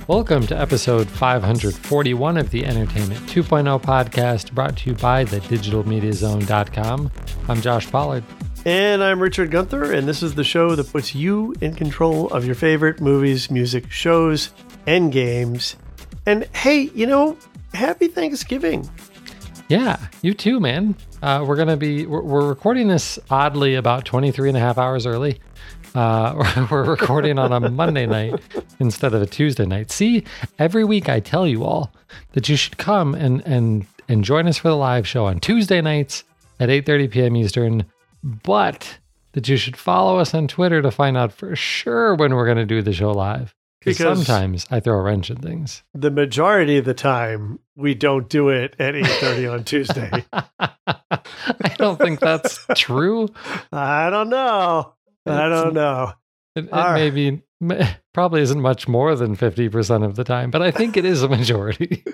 Welcome to episode 541 of the Entertainment 2.0 podcast, brought to you by thedigitalmediazone.com. I'm Josh Pollard. And I'm Richard Gunther, and this is the show that puts you in control of your favorite movies, music, shows, and games. And hey, happy Thanksgiving. Yeah, you too, man. We're recording this oddly about 23 and a half hours early. We're recording on a Monday night instead of a Tuesday night. See, every week I tell you all that you should come and join us for the live show on Tuesday nights at 8:30 p.m. Eastern, but that you should follow us on Twitter to find out for sure when we're going to do the show live. Because sometimes I throw a wrench in things. The majority of the time, we don't do it at 8:30 on Tuesday. I don't think that's true. I don't know. It probably isn't much more than 50% of the time, but I think it is a majority.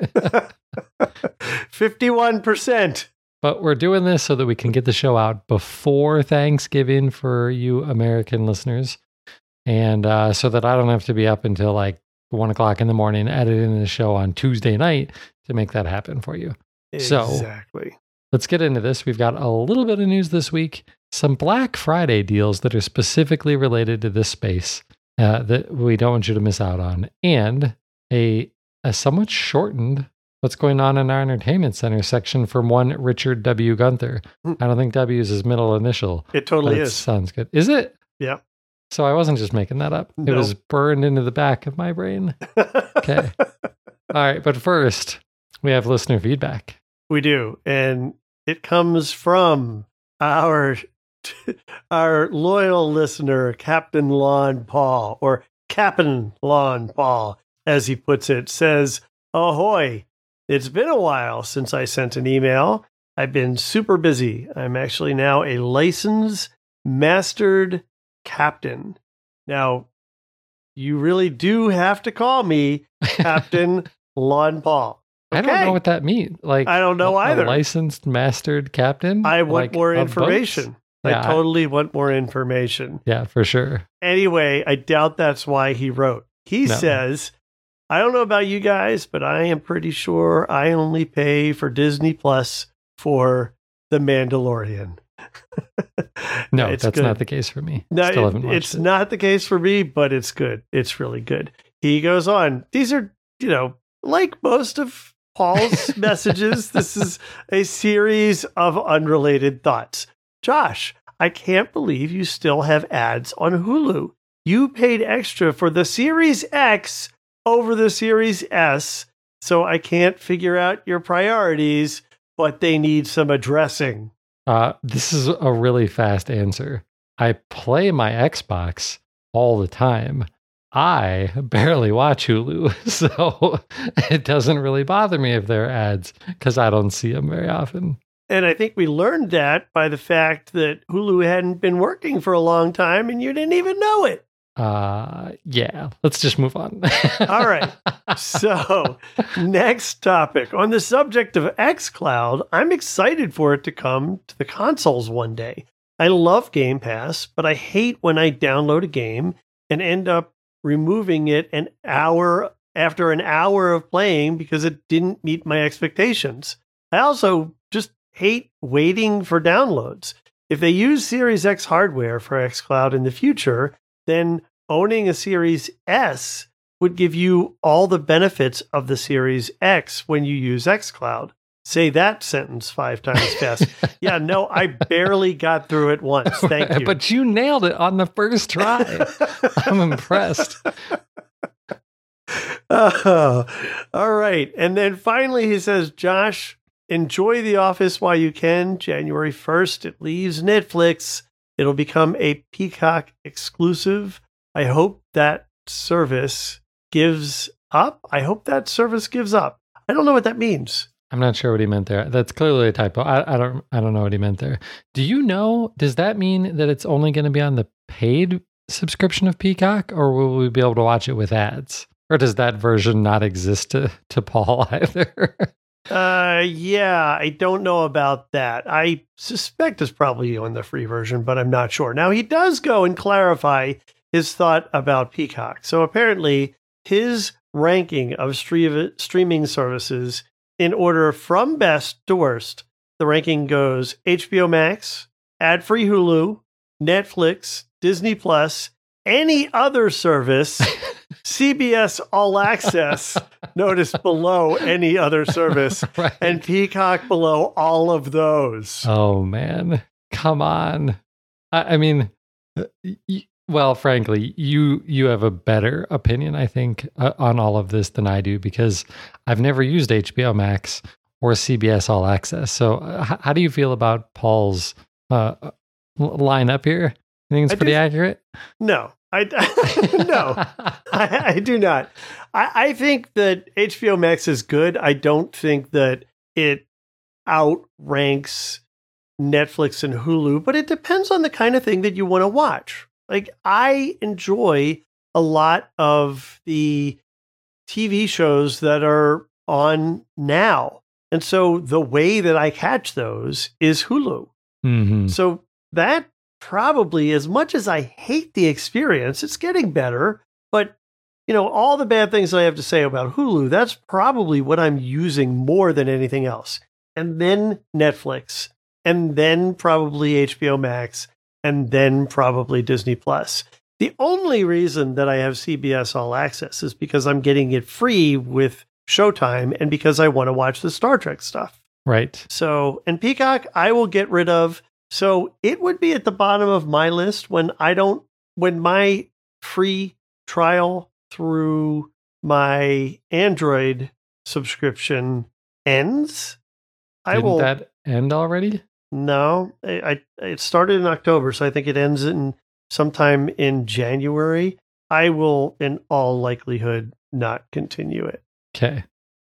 51%. But we're doing this so that we can get the show out before Thanksgiving for you American listeners. And so that I don't have to be up until like 1 o'clock in the morning editing the show on Tuesday night to make that happen for you. Exactly. So let's get into this. We've got a little bit of news this week. Some Black Friday deals that are specifically related to this space that we don't want you to miss out on. And a somewhat shortened what's going on in our entertainment center section from one Richard W. Gunther. I don't think W is his middle initial. It totally is. Sounds good. Is it? Yeah. So I wasn't just making that up. No. It was burned into the back of my brain. Okay. All right. But first, we have listener feedback. We do. And it comes from our loyal listener, Captain Lon Paul, or Captain Lon Paul, as he puts it, says, "Ahoy. It's been a while since I sent an email. I've been super busy. I'm actually now a licensed mastered captain. Now, you really do have to call me Captain Lon Paul." Okay. I don't know what that means. Like, I don't know either. A licensed mastered captain? I want more information. Yeah, I totally want more information. Yeah, for sure. Anyway, I doubt that's why he wrote. He says, "I don't know about you guys, but I am pretty sure I only pay for Disney Plus for The Mandalorian." No, that's good. Not the case for me. No, it's not the case for me, but it's good. It's really good. He goes on. These are, like most of Paul's messages, this is a series of unrelated thoughts. "Josh, I can't believe you still have ads on Hulu. You paid extra for the Series X over the Series S, so I can't figure out your priorities, but they need some addressing." This is a really fast answer. I play my Xbox all the time. I barely watch Hulu, so it doesn't really bother me if there are ads because I don't see them very often. And I think we learned that by the fact that Hulu hadn't been working for a long time and you didn't even know it. Yeah, let's just move on. All right. So, next topic. On the subject of xCloud, I'm excited for it to come to the consoles one day. I love Game Pass, but I hate when I download a game and end up removing it after an hour of playing because it didn't meet my expectations. I also just hate waiting for downloads. If they use Series X hardware for xCloud in the future, then owning a Series S would give you all the benefits of the Series X when you use xCloud. Say that sentence 5 times fast. Yeah, no, I barely got through it once. Thank you. But you nailed it on the first try. I'm impressed. All right. And then finally he says, "Josh, enjoy The Office while you can. January 1st, it leaves Netflix. It'll become a Peacock exclusive. I hope that service gives up. I don't know what that means." I'm not sure what he meant there. That's clearly a typo. I don't know what he meant there. Do you know, does that mean that it's only going to be on the paid subscription of Peacock, or will we be able to watch it with ads? Or does that version not exist to Paul either? Yeah, I don't know about that. I suspect it's probably on the free version, but I'm not sure. Now, he does go and clarify his thought about Peacock. So apparently his ranking of streaming services in order from best to worst. The ranking goes HBO Max, ad-free Hulu, Netflix, Disney Plus, any other service, CBS All Access, notice below any other service, Right. and Peacock below all of those. Oh man, come on. I mean, well, frankly, you have a better opinion, I think, on all of this than I do because I've never used HBO Max or CBS All Access. So, how do you feel about Paul's lineup here? You think it's pretty accurate? No, no, I do not. I think that HBO Max is good. I don't think that it outranks Netflix and Hulu, but it depends on the kind of thing that you want to watch. Like, I enjoy a lot of the TV shows that are on now. And so the way that I catch those is Hulu. Mm-hmm. So that probably, as much as I hate the experience, it's getting better. But, you know, all the bad things I have to say about Hulu, that's probably what I'm using more than anything else. And then Netflix, and then probably HBO Max, and then probably Disney Plus. The only reason that I have CBS All Access is because I'm getting it free with Showtime and because I want to watch the Star Trek stuff. Right. So, and Peacock, I will get rid of. So it would be at the bottom of my list when my free trial through my Android subscription ends. Didn't that end already? No, it started in October, so I think it ends in sometime in January. I will, in all likelihood, not continue it. Okay.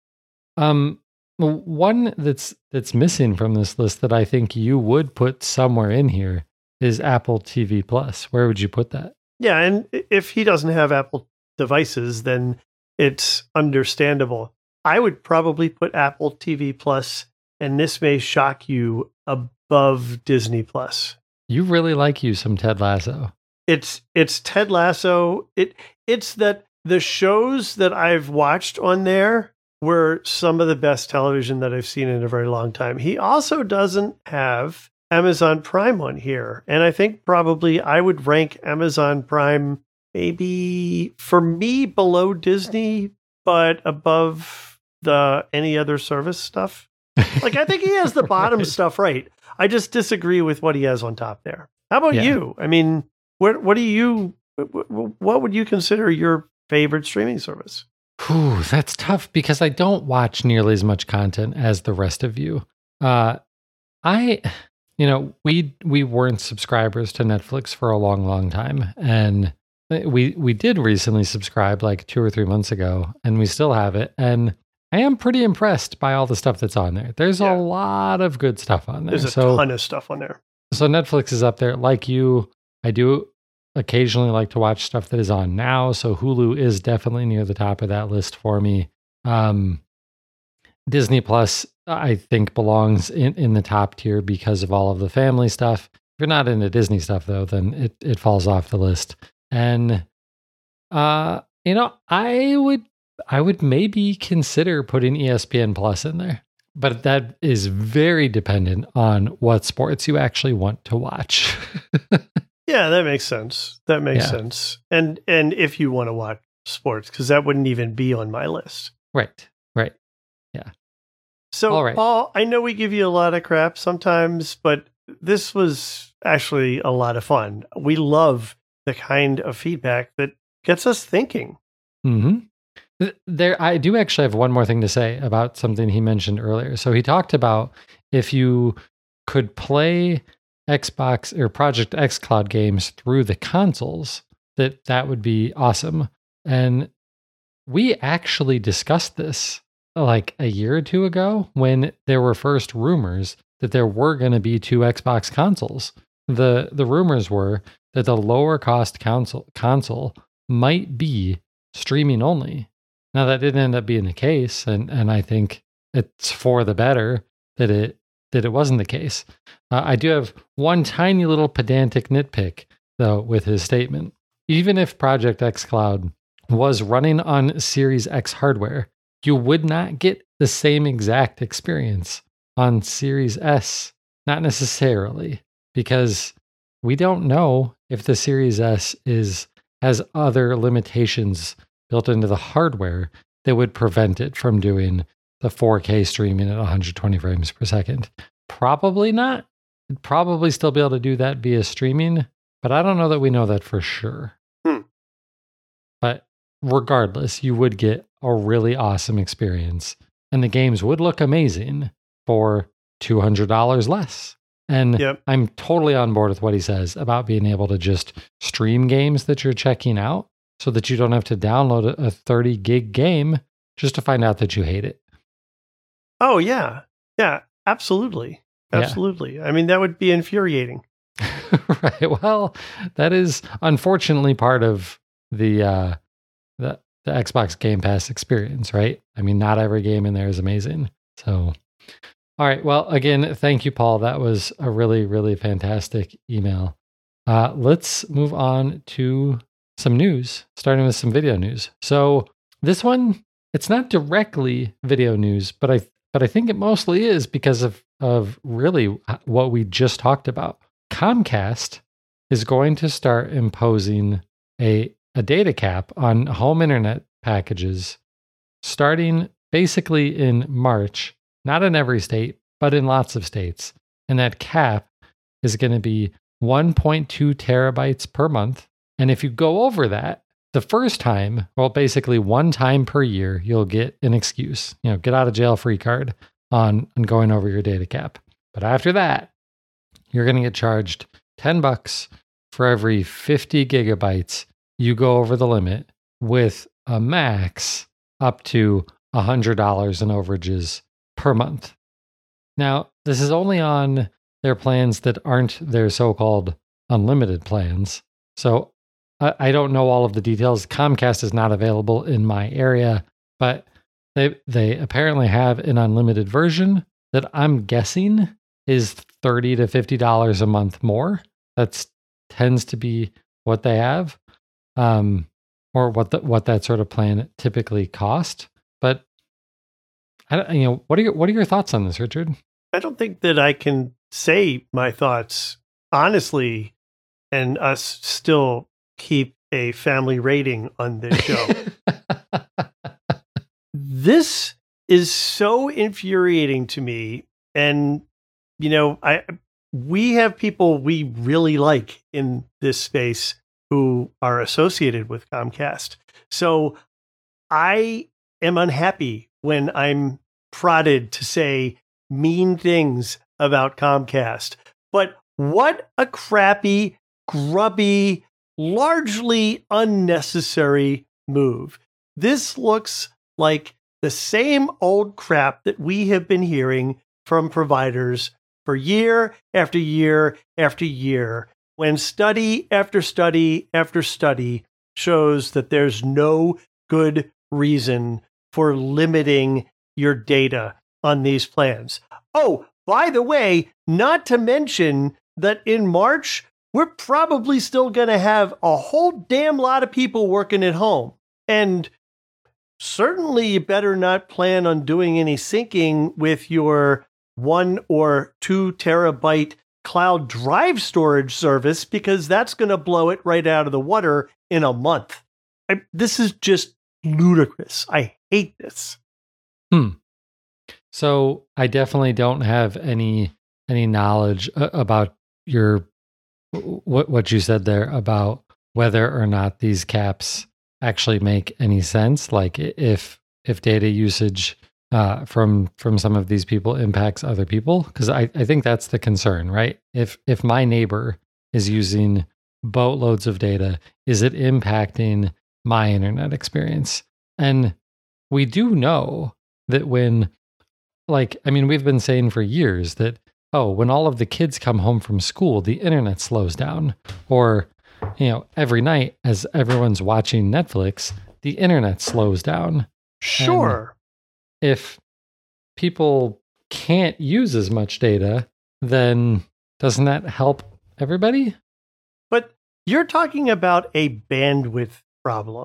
One that's missing from this list that I think you would put somewhere in here is Apple TV Plus. Where would you put that? Yeah, and if he doesn't have Apple devices, then it's understandable. I would probably put Apple TV Plus, and this may shock you, above Disney Plus. You really like you some Ted Lasso. It's Ted Lasso. It's that the shows that I've watched on there were some of the best television that I've seen in a very long time. He also doesn't have Amazon Prime on here. And I think probably I would rank Amazon Prime maybe for me below Disney, but above the any other service stuff. Like, I think he has the bottom Right. stuff right. I just disagree with what he has on top there. How about you? I mean, what would you consider your favorite streaming service? Whew, that's tough because I don't watch nearly as much content as the rest of you. We weren't subscribers to Netflix for a long, long time, and we did recently subscribe like 2 or 3 months ago, and we still have it. And I am pretty impressed by all the stuff that's on there. There's a lot of good stuff on there. There's a ton of stuff on there. So Netflix is up there. Like you, I do occasionally like to watch stuff that is on now. So Hulu is definitely near the top of that list for me. Disney Plus, I think, belongs in the top tier because of all of the family stuff. If you're not into Disney stuff, though, then it falls off the list. And, I would maybe consider putting ESPN Plus in there, but that is very dependent on what sports you actually want to watch. Yeah, that makes sense. That makes sense. And if you want to watch sports, because that wouldn't even be on my list. Right. Yeah. So, all right. Paul, I know we give you a lot of crap sometimes, but this was actually a lot of fun. We love the kind of feedback that gets us thinking. Mm-hmm. I do actually have one more thing to say about something he mentioned earlier. So he talked about if you could play Xbox or Project xCloud games through the consoles, that would be awesome. And we actually discussed this like a year or two ago when there were first rumors that there were going to be 2 Xbox consoles. The rumors were that the lower cost console might be streaming only. Now that didn't end up being the case, and I think it's for the better that it wasn't the case. I do have one tiny little pedantic nitpick though with his statement. Even if Project xCloud was running on Series X hardware, you would not get the same exact experience on Series S. Not necessarily, because we don't know if the Series S has other limitations built into the hardware that would prevent it from doing the 4K streaming at 120 frames per second. Probably not. It'd probably still be able to do that via streaming, but I don't know that we know that for sure. But regardless, you would get a really awesome experience, and the games would look amazing for $200 less. And I'm totally on board with what he says about being able to just stream games that you're checking out so that you don't have to download a 30 gig game just to find out that you hate it. Oh, yeah. Yeah, absolutely. Absolutely. Yeah. I mean, that would be infuriating. Right. Well, that is unfortunately part of the Xbox Game Pass experience, right? I mean, not every game in there is amazing. So, all right. Well, again, thank you, Paul. That was a really, really fantastic email. Let's move on to some news, starting with some video news. So this one, it's not directly video news, but I think it mostly is because of really what we just talked about. Comcast is going to start imposing a data cap on home internet packages starting basically in March, not in every state, but in lots of states. And that cap is going to be 1.2 terabytes per month. And if you go over that, the first time, well, basically one time per year, you'll get an excuse, get out of jail free card on going over your data cap. But after that, you're going to get charged $10 for every 50 gigabytes you go over the limit, with a max up to $100 in overages per month. Now, this is only on their plans that aren't their so-called unlimited plans. So I don't know all of the details. Comcast is not available in my area, but they apparently have an unlimited version that I'm guessing is $30 to $50 a month more. That tends to be what they have, or what that sort of plan typically cost. But what are your thoughts on this, Richard? I don't think that I can say my thoughts honestly, and us still keep a family rating on this show. This is so infuriating to me. And, we have people we really like in this space who are associated with Comcast. So I am unhappy when I'm prodded to say mean things about Comcast. But what a crappy, grubby, largely unnecessary move. This looks like the same old crap that we have been hearing from providers for year after year after year, when study after study after study shows that there's no good reason for limiting your data on these plans. Oh, by the way, not to mention that in March, we're probably still going to have a whole damn lot of people working at home. And certainly you better not plan on doing any syncing with your 1 or 2 terabyte cloud drive storage service, because that's going to blow it right out of the water in a month. This is just ludicrous. I hate this. So I definitely don't have any knowledge about what you said there about whether or not these caps actually make any sense. Like if data usage from some of these people impacts other people, because I think that's the concern, right? If my neighbor is using boatloads of data, is it impacting my internet experience? And we do know that when, we've been saying for years that, when all of the kids come home from school, the internet slows down. Or, every night as everyone's watching Netflix, the internet slows down. Sure. And if people can't use as much data, then doesn't that help everybody? But you're talking about a bandwidth problem,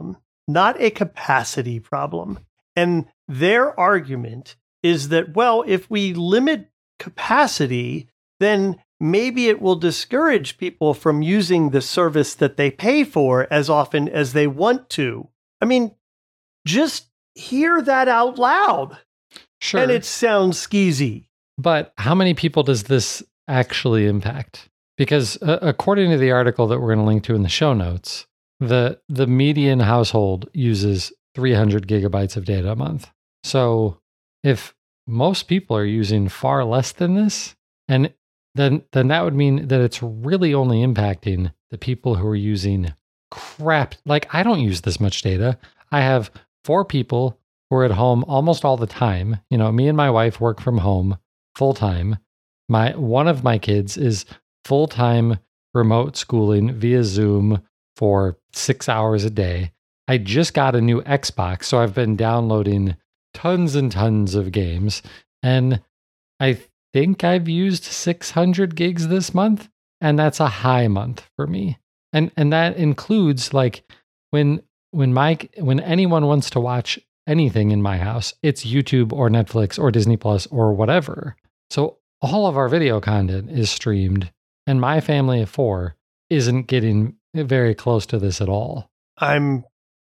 not a capacity problem. And their argument is that, well, if we limit capacity, then maybe it will discourage people from using the service that they pay for as often as they want to. I mean, just hear that out loud. Sure. And it sounds skeezy. But how many people does this actually impact? Because according to the article that we're going to link to in the show notes, the median household uses 300 gigabytes of data a month. So if most people are using far less than this, and then that would mean that it's really only impacting the people who are using crap. Like, I don't use this much data. I have 4 people who are at home almost all the time. You know, me and my wife work from home full time. One of my kids is full-time remote schooling via Zoom for 6 hours a day. I just got a new Xbox, so I've been downloading tons and tons of games, and I think I've used 600 gigs this month, and that's a high month for me. And that includes, like, when anyone wants to watch anything in my house, it's YouTube or Netflix or Disney Plus or whatever. So all of our video content is streamed, and my family of 4 isn't getting very close to this at all. I'm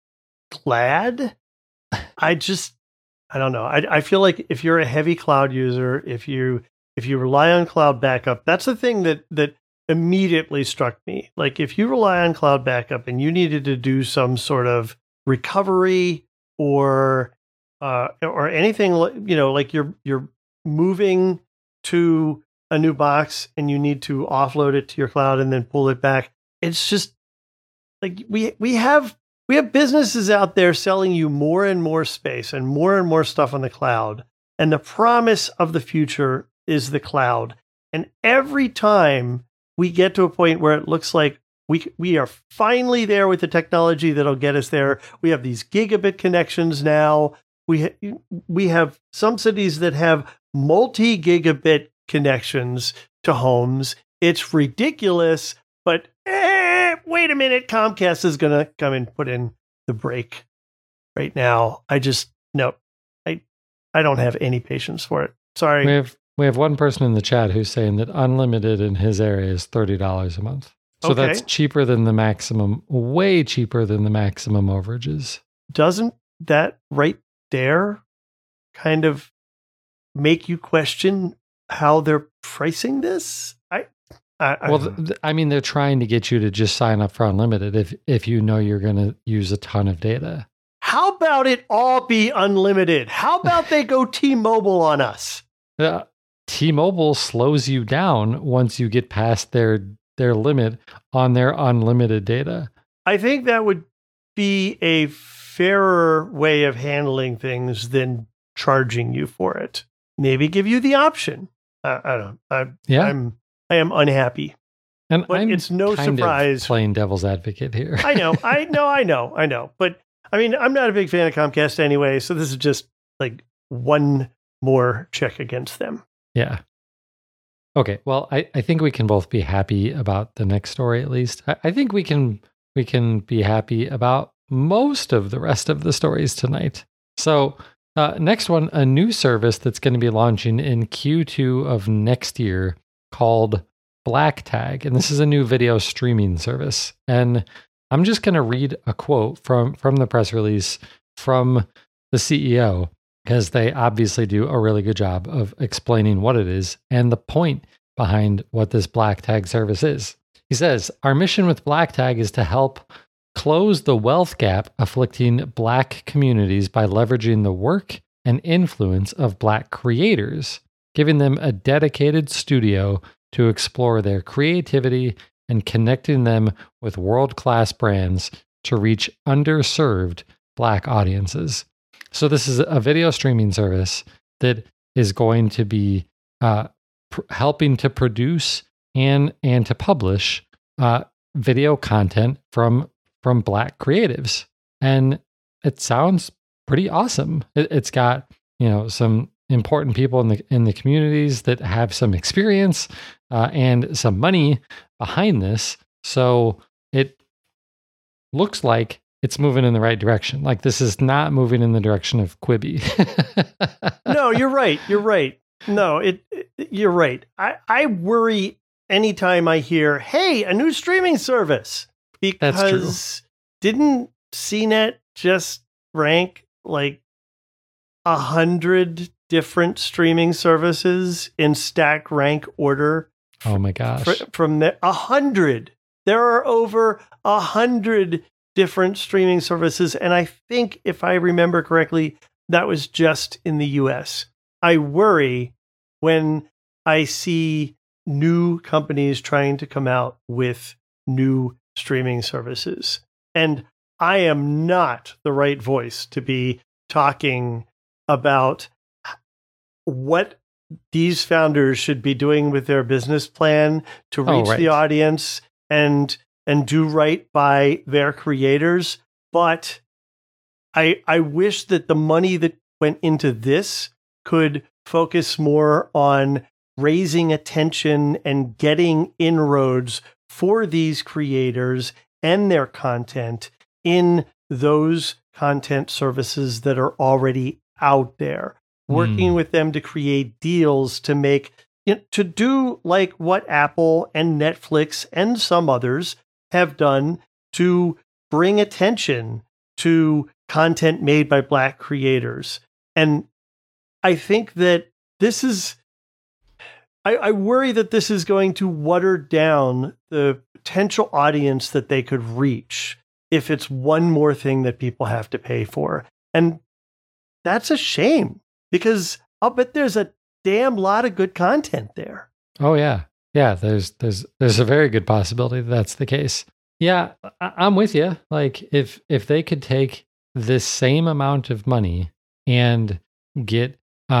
glad. I don't know. I feel like if you're a heavy cloud user, if you rely on cloud backup, that's the thing that immediately struck me. Like, if you rely on cloud backup and you needed to do some sort of recovery or anything, you know, like you're moving to a new box and you need to offload it to your cloud and then pull it back. It's just like we have businesses out there selling you more and more space and more stuff on the cloud. And the promise of the future is the cloud. And every time we get to a point where it looks like we are finally there with the technology that'll get us there. We have these gigabit connections now. We have some cities that have multi-gigabit connections to homes. It's ridiculous, but wait a minute, Comcast is going to come and put in the brake right now. I don't have any patience for it. Sorry. We have one person in the chat who's saying that unlimited in his area is $30 a month. So okay. That's cheaper than the maximum, way cheaper than the maximum overages. Doesn't that right there kind of make you question how they're pricing this? I mean, they're trying to get you to just sign up for unlimited if you know you're going to use a ton of data. How about it all be unlimited? How about they go T-Mobile on us? T-Mobile slows you down once you get past their limit on their unlimited data. I think that would be a fairer way of handling things than charging you for it. Maybe give you the option. I am unhappy. And but it's no surprise. Playing devil's advocate here. I know. But I mean, I'm not a big fan of Comcast anyway, so this is just like one more check against them. Yeah. Okay. Well, I think we can both be happy about the next story, at least. I think we can be happy about most of the rest of the stories tonight. So next one, a new service that's going to be launching in Q2 of next year called Black Tag. And this is a new video streaming service. And I'm just going to read a quote from the press release from the CEO, because they obviously do a really good job of explaining what it is and the point behind what this Black Tag service is. He says, "Our mission with Black Tag is to help close the wealth gap afflicting Black communities by leveraging the work and influence of Black creators, giving them a dedicated studio to explore their creativity and connecting them with world-class brands to reach underserved Black audiences." So this is a video streaming service that is going to be helping to produce and to publish video content from Black creatives. And it sounds pretty awesome. It's got, some important people in the communities that have some experience and some money behind this. So it looks like it's moving in the right direction. Like this is not moving in the direction of Quibi. No, you're right. You're right. No, you're right. I worry anytime I hear, "Hey, a new streaming service," because didn't CNET just rank like 100 different streaming services in stack rank order? Oh my gosh! From 100, there are over 100 different streaming services, and I think if I remember correctly, that was just in the US. I worry when I see new companies trying to come out with new streaming services. And I am not the right voice to be talking about what these founders should be doing with their business plan to reach the audience and do right by their creators. But I wish that the money that went into this could focus more on raising attention and getting inroads for these creators and their content in those content services that are already out there, working with them to create deals to make, to do like what Apple and Netflix and some others have done to bring attention to content made by Black creators. And I think that this is, I worry that this is going to water down the potential audience that they could reach if it's one more thing that people have to pay for. And that's a shame, because I'll bet there's a damn lot of good content there. Oh yeah. Yeah, there's a very good possibility that that's the case. Yeah, I'm with you. Like if they could take this same amount of money and get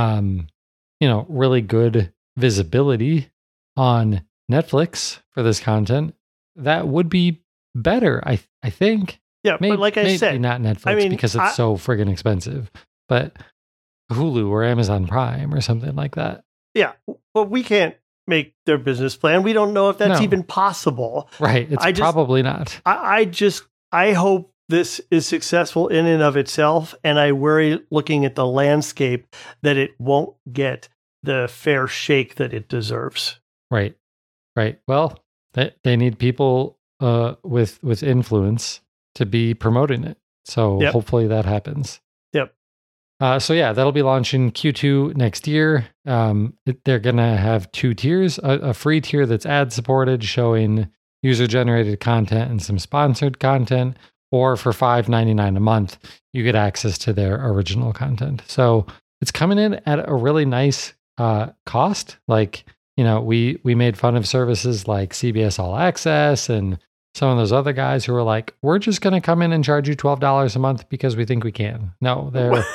really good visibility on Netflix for this content, that would be better, I think. Yeah, but like I said, not Netflix, because it's so friggin' expensive, but Hulu or Amazon Prime or something like that. Yeah, but we can't make their business plan. We don't know if that's even possible. Right, it's probably not. I hope this is successful in and of itself, and I worry, looking at the landscape, that it won't get the fair shake that it deserves. Right. Well, they need people with influence to be promoting it. So hopefully that happens. Yep. So yeah, that'll be launching Q2 next year. They're going to have two tiers, a free tier that's ad supported, showing user-generated content and some sponsored content, or for $5.99 a month, you get access to their original content. So it's coming in at a really nice cost. Like, we made fun of services like CBS All Access and some of those other guys who were like, we're just going to come in and charge you $12 a month because we think we can. No, they're...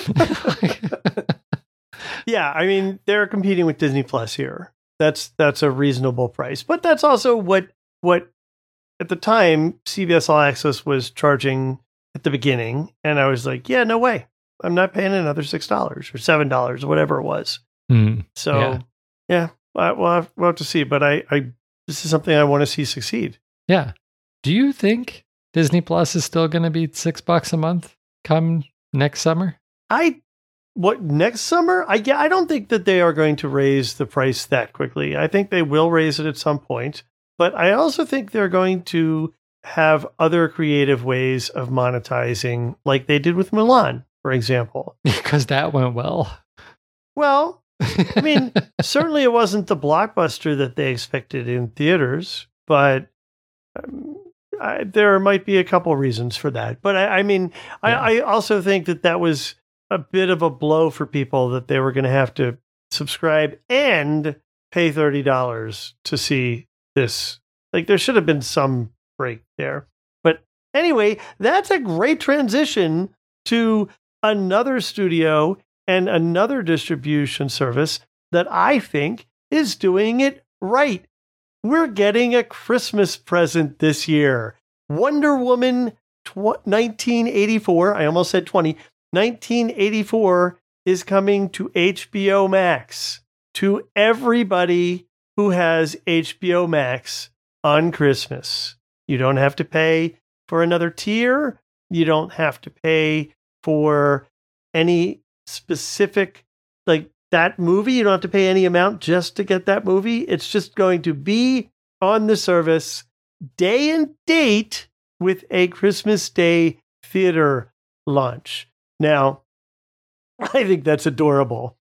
Yeah, I mean, they're competing with Disney Plus here. That's a reasonable price. But that's also what at the time CBS All Access was charging at the beginning. And I was like, yeah, no way. I'm not paying another $6 or $7 or whatever it was. So, yeah, we'll have to see. But this is something I want to see succeed. Yeah. Do you think Disney Plus is still going to be $6 a month come next summer? Next summer? I don't think that they are going to raise the price that quickly. I think they will raise it at some point, but I also think they're going to have other creative ways of monetizing, like they did with Mulan, for example. Because that went well. Well, I mean, certainly it wasn't the blockbuster that they expected in theaters, but there might be a couple reasons for that. But I also think that was a bit of a blow for people, that they were going to have to subscribe and pay $30 to see this. Like, there should have been some break there. But anyway, that's a great transition to another studio and another distribution service that I think is doing it right. We're getting a Christmas present this year. Wonder Woman 1984, I almost said 20, 1984 is coming to HBO Max. To everybody who has HBO Max on Christmas. You don't have to pay for another tier. You don't have to pay for any specific, like that movie. You don't have to pay any amount just to get that movie. It's just going to be on the service day and date with a Christmas Day theater launch. Now, I think that's adorable.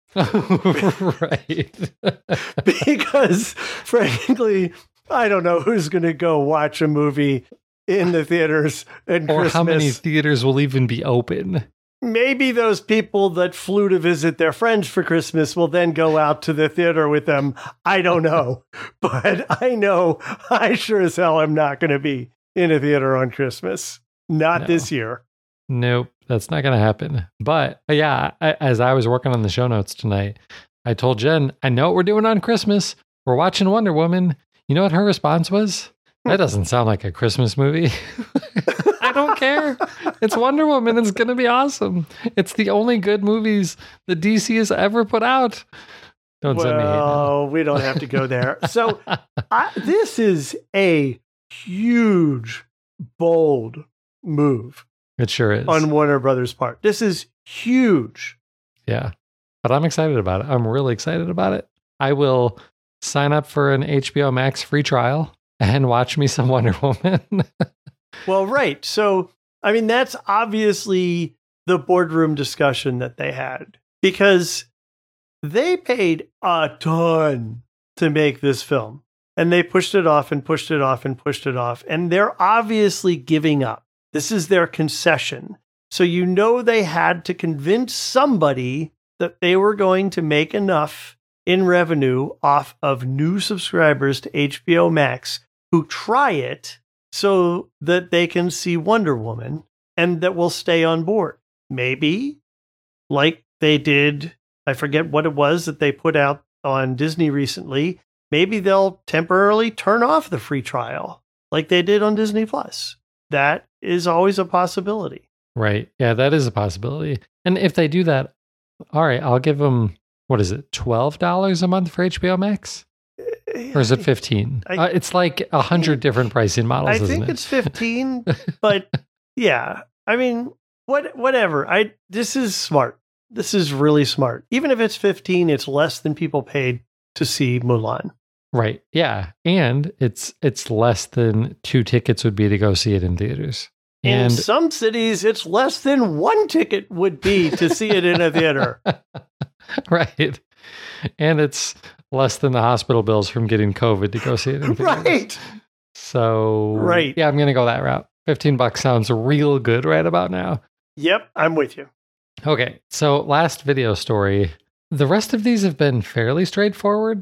Right. Because, frankly, I don't know who's going to go watch a movie in the theaters in Or Christmas. how many theaters will even be open. Maybe those people that flew to visit their friends for Christmas will then go out to the theater with them. I don't know. But I know I sure as hell am not going to be in a theater on Christmas. Not this year. Nope, that's not going to happen. But yeah, as I was working on the show notes tonight, I told Jen, I know what we're doing on Christmas. We're watching Wonder Woman. You know what her response was? That doesn't sound like a Christmas movie. I don't care. It's Wonder Woman. It's going to be awesome. It's the only good movies that DC has ever put out. Don't send me hate now. We don't have to go there. So this is a huge, bold move. It sure is. On Warner Brothers' part. This is huge. Yeah. But I'm excited about it. I'm really excited about it. I will sign up for an HBO Max free trial and watch me some Wonder Woman. Well, right. So, I mean, that's obviously the boardroom discussion that they had because they paid a ton to make this film and they pushed it off and pushed it off and pushed it off. And they're obviously giving up. This is their concession. So, you know, they had to convince somebody that they were going to make enough in revenue off of new subscribers to HBO Max who try it so that they can see Wonder Woman and that will stay on board. Maybe like they did, I forget what it was that they put out on Disney recently. Maybe they'll temporarily turn off the free trial like they did on Disney Plus. That is always a possibility. Right. Yeah, that is a possibility. And if they do that, all right, I'll give them, what is it, $12 a month for HBO Max? Or is it 15? It's like 100 different pricing models, isn't it? I think it's 15, but yeah. I mean, whatever. This is smart. This is really smart. Even if it's 15, it's less than people paid to see Mulan. Right. Yeah. And it's less than 2 tickets would be to go see it in theaters. In some cities, it's less than 1 ticket would be to see it in a theater. Right. And it's less than the hospital bills from getting COVID to go see it in theaters. Right. So, right. Yeah, I'm going to go that route. $15 sounds real good right about now. Yep, I'm with you. Okay. So, last video story. The rest of these have been fairly straightforward.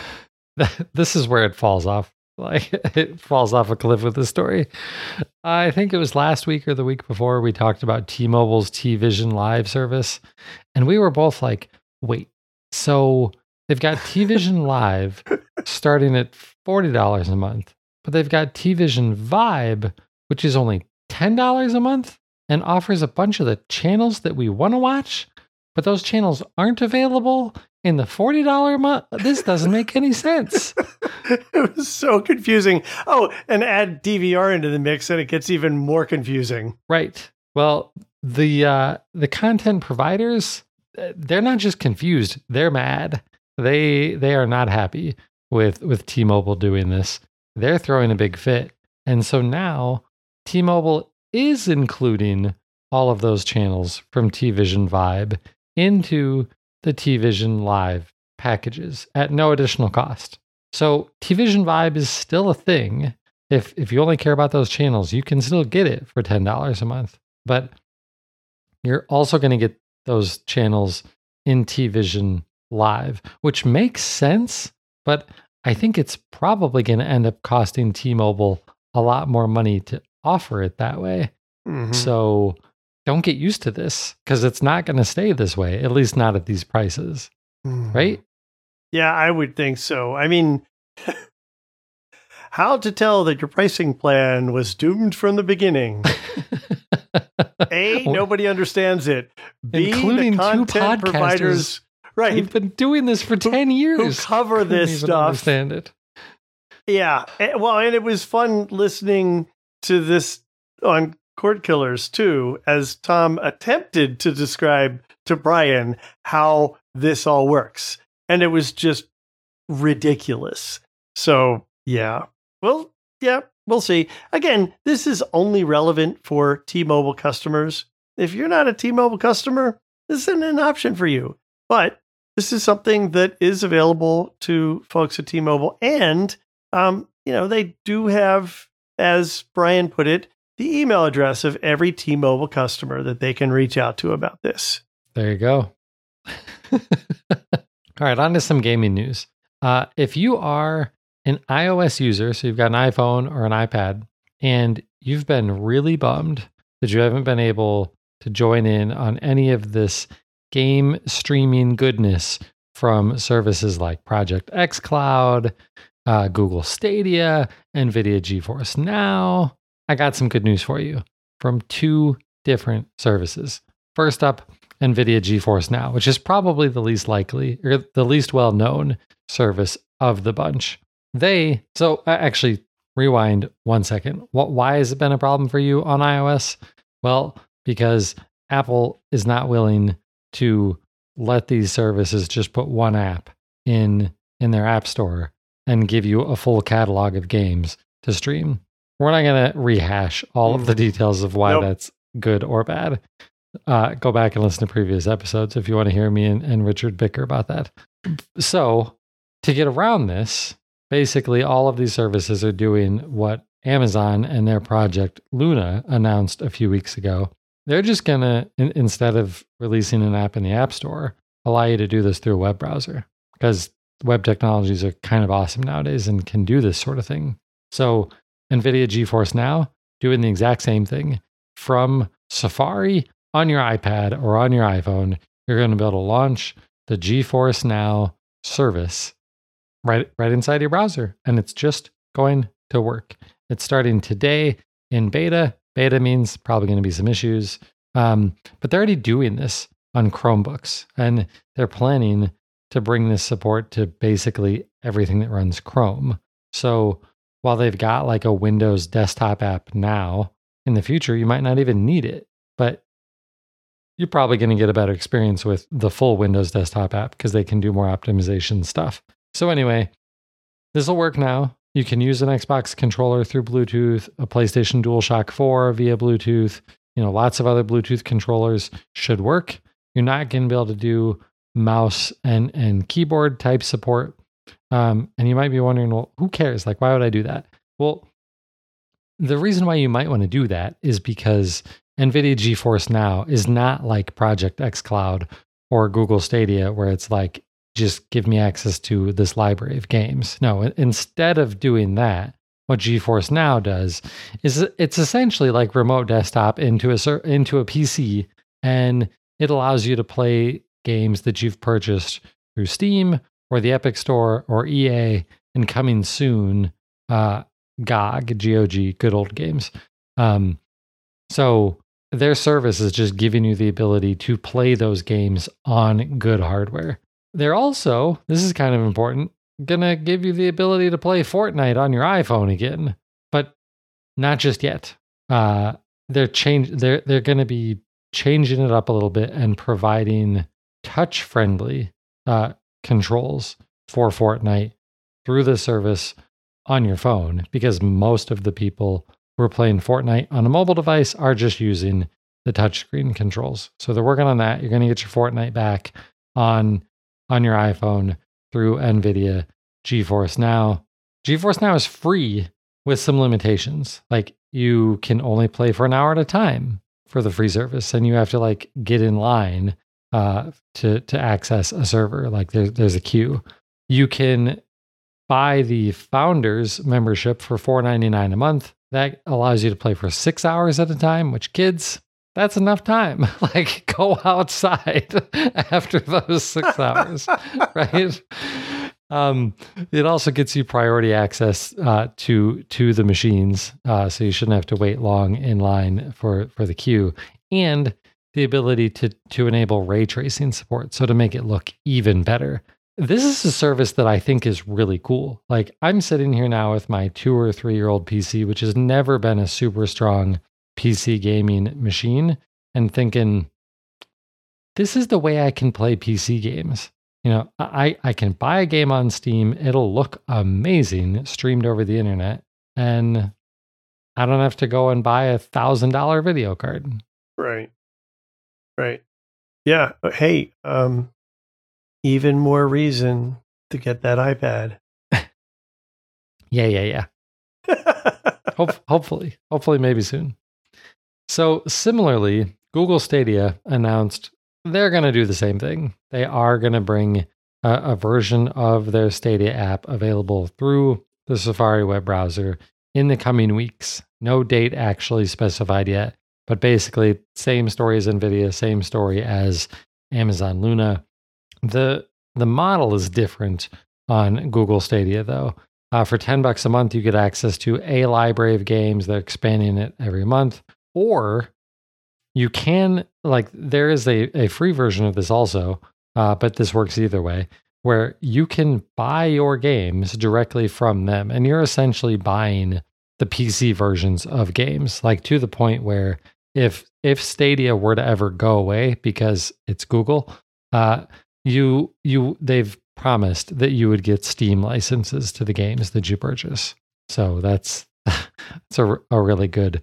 This is where it falls off. Like, it falls off a cliff with this story. I think it was last week or the week before we talked about T-Mobile's T-Vision Live service. And we were both like, wait, so they've got T-Vision Live starting at $40 a month, but they've got T-Vision Vibe, which is only $10 a month and offers a bunch of the channels that we want to watch, but those channels aren't available in the $40 a month. This doesn't make any sense. It was so confusing. Oh, and add DVR into the mix and it gets even more confusing. Right. Well, the content providers, they're not just confused, they're mad. They are not happy with T-Mobile doing this. They're throwing a big fit. And so now T-Mobile is including all of those channels from T-Vision Vibe into the T-Vision Live packages at no additional cost. So T-Vision Vibe is still a thing. If you only care about those channels, you can still get it for $10 a month. But you're also going to get those channels in T-Vision Live, which makes sense, but I think it's probably going to end up costing T-Mobile a lot more money to offer it that way. Mm-hmm. So don't get used to this because it's not going to stay this way, at least not at these prices, right? Yeah, I would think so. I mean, how to tell that your pricing plan was doomed from the beginning? A, nobody understands it. B, including the content providers, right? We've been doing this for 10 years. Who cover this stuff. Understand it. Yeah. Well, and it was fun listening to this on Cord Killers 2 as Tom attempted to describe to Brian how this all works. And it was just ridiculous. So, yeah. Well, yeah, we'll see. Again, this is only relevant for T-Mobile customers. If you're not a T-Mobile customer, this isn't an option for you. But this is something that is available to folks at T-Mobile. And, they do have, as Brian put it, the email address of every T-Mobile customer that they can reach out to about this. There you go. All right, on to some gaming news. If you are an iOS user, so you've got an iPhone or an iPad, and you've been really bummed that you haven't been able to join in on any of this game streaming goodness from services like Project xCloud, Google Stadia, NVIDIA GeForce Now, I got some good news for you from two different services. First up, NVIDIA GeForce Now, which is probably the least likely or the least well-known service of the bunch. Actually, rewind 1 second. Why has it been a problem for you on iOS? Well, because Apple is not willing to let these services just put one app in their app store and give you a full catalog of games to stream. We're not going to rehash all of the details of why that's good or bad. Go back and listen to previous episodes if you want to hear me and Richard bicker about that. So, to get around this, basically all of these services are doing what Amazon and their Project Luna announced a few weeks ago. They're just going to, instead of releasing an app in the App Store, allow you to do this through a web browser, because web technologies are kind of awesome nowadays and can do this sort of thing. So, NVIDIA GeForce Now, doing the exact same thing. From Safari on your iPad or on your iPhone, you're going to be able to launch the GeForce Now service right inside your browser, and it's just going to work. It's starting today in beta. Beta means probably going to be some issues, but they're already doing this on Chromebooks, and they're planning to bring this support to basically everything that runs Chrome. So while they've got like a Windows desktop app now, in the future, you might not even need it, but you're probably going to get a better experience with the full Windows desktop app because they can do more optimization stuff. So anyway, this will work now. You can use an Xbox controller through Bluetooth, a PlayStation DualShock 4 via Bluetooth. Lots of other Bluetooth controllers should work. You're not going to be able to do mouse and keyboard type support. And you might be wondering, well, who cares? Like, why would I do that? Well, the reason why you might want to do that is because NVIDIA GeForce Now is not like Project xCloud or Google Stadia, where it's like, just give me access to this library of games. No, instead of doing that, what GeForce Now does is it's essentially like remote desktop into a PC, and it allows you to play games that you've purchased through Steam or the Epic Store or EA, and coming soon, GOG, G-O-G, good old games. So their service is just giving you the ability to play those games on good hardware. They're also, this is kind of important, going to give you the ability to play Fortnite on your iPhone again, but not just yet. They're going to be changing it up a little bit and providing touch-friendly controls for Fortnite through the service on your phone, because most of the people who are playing Fortnite on a mobile device are just using the touchscreen controls. So they're working on that. You're going to get your Fortnite back on your iPhone through NVIDIA GeForce Now. GeForce Now is free with some limitations. Like, you can only play for an hour at a time for the free service, and you have to like get in line to access a server. Like there's a queue. You can buy the Founders membership for $4.99 a month. That allows you to play for 6 hours at a time, which, kids, that's enough time. Like, go outside after those 6 hours, right? It also gets you priority access to the machines, so you shouldn't have to wait long in line for the queue, and the ability to enable ray tracing support, so to make it look even better. This is a service that I think is really cool. Like, I'm sitting here now with my 2 or 3 year old PC, which has never been a super strong PC gaming machine and thinking, this is the way I can play PC games. I can buy a game on Steam. It'll look amazing streamed over the internet. And I don't have to go and buy $1,000 video card. Right. Yeah. Hey, even more reason to get that iPad. Yeah. Hopefully, maybe soon. So similarly, Google Stadia announced they're going to do the same thing. They are going to bring a version of their Stadia app available through the Safari web browser in the coming weeks. No date actually specified yet, but basically same story as NVIDIA, same story as Amazon Luna. The model is different on Google Stadia though. For $10 a month, you get access to a library of games. They're expanding it every month. Or you can, there is a free version of this also, but this works either way, where you can buy your games directly from them. And you're essentially buying the PC versions of games, to the point where if Stadia were to ever go away because it's Google, they've promised that you would get Steam licenses to the games that you purchase. So that's a really good,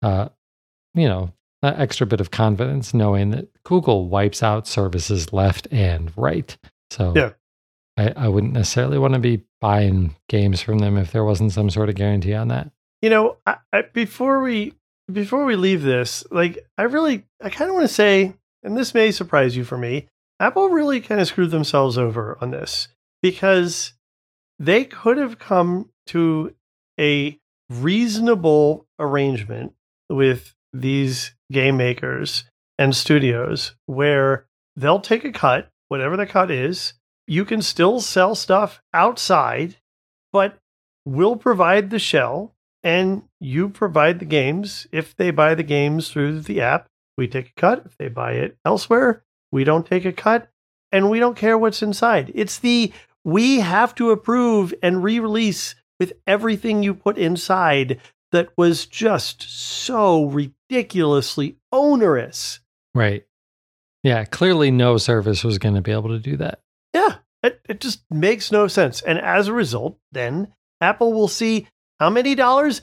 extra bit of confidence knowing that Google wipes out services left and right. So yeah. I wouldn't necessarily want to be buying games from them if there wasn't some sort of guarantee on that. Before we leave this, I kind of want to say, and this may surprise you for me, Apple really kind of screwed themselves over on this because they could have come to a reasonable arrangement with these game makers and studios where they'll take a cut, whatever the cut is. You can still sell stuff outside, but we'll provide the shell and you provide the games. If they buy the games through the app, we take a cut. If they buy it elsewhere, we don't take a cut, and we don't care what's inside. It's we have to approve and re-release with everything you put inside that was just so ridiculously onerous. Right. Yeah, clearly no service was going to be able to do that. Yeah, it just makes no sense. And as a result, then Apple will see how many dollars?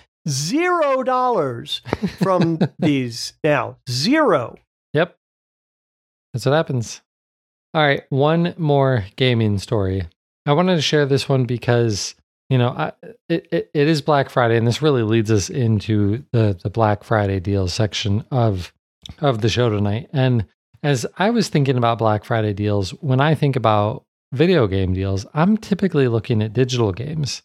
$0 from these now. Zero. Yep. That's what happens. All right, one more gaming story. I wanted to share this one because, it is Black Friday, and this really leads us into the Black Friday deals section of the show tonight. And as I was thinking about Black Friday deals, when I think about video game deals, I'm typically looking at digital games.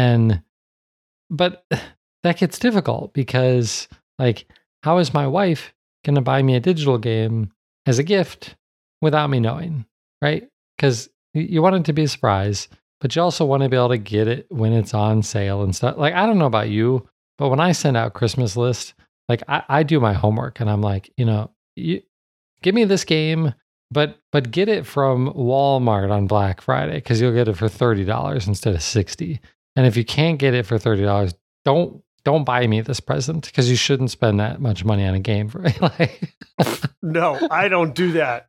But that gets difficult because, how is my wife going to buy me a digital game as a gift without me knowing, right? Because you want it to be a surprise, but you also want to be able to get it when it's on sale and stuff. I don't know about you, but when I send out Christmas lists, I do my homework and I'm like, you give me this game, but get it from Walmart on Black Friday because you'll get it for $30 instead of $60. And if you can't get it for $30, don't buy me this present because you shouldn't spend that much money on a game. No, I don't do that.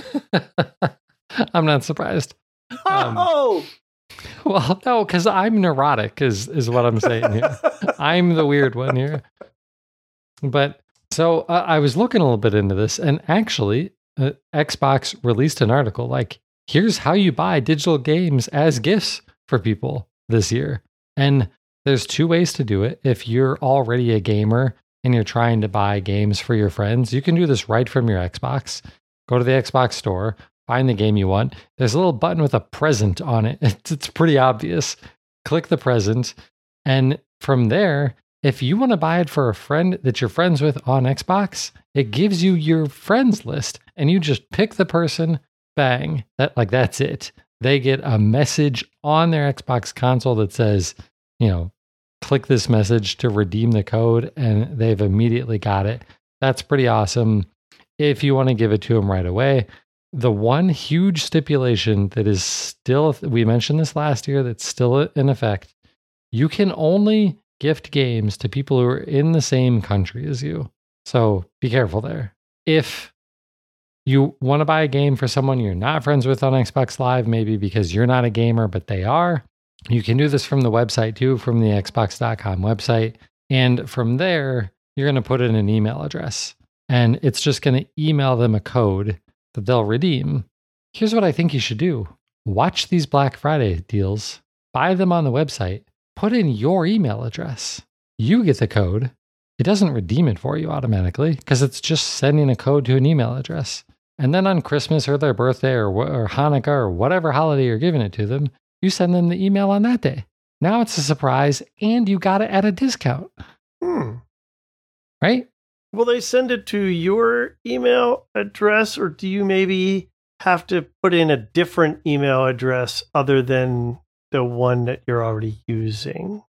I'm not surprised. Oh, well, no, because I'm neurotic is what I'm saying here. I'm the weird one here. But so I was looking a little bit into this, and actually, Xbox released an article here's how you buy digital games as gifts for people this year. And there's two ways to do it. If you're already a gamer and you're trying to buy games for your friends, you can do this right from your Xbox. Go to the Xbox store, find the game you want. There's a little button with a present on it. It's pretty obvious. Click the present. And from there, if you want to buy it for a friend that you're friends with on Xbox, it gives you your friends list and you just pick the person, bang, that's it. They get a message on their Xbox console that says, click this message to redeem the code, and they've immediately got it. That's pretty awesome. If you want to give it to them right away, the one huge stipulation that is still, we mentioned this last year, that's still in effect, you can only gift games to people who are in the same country as you. So be careful there. If you want to buy a game for someone you're not friends with on Xbox Live, maybe because you're not a gamer, but they are, you can do this from the website too, from the Xbox.com website. And from there, you're going to put in an email address. And it's just going to email them a code that they'll redeem. Here's what I think you should do. Watch these Black Friday deals, buy them on the website, put in your email address. You get the code. It doesn't redeem it for you automatically because it's just sending a code to an email address. And then on Christmas or their birthday or Hanukkah or whatever holiday you're giving it to them, you send them the email on that day. Now it's a surprise and you got it at a discount. Right? Will they send it to your email address, or do you maybe have to put in a different email address other than the one that you're already using?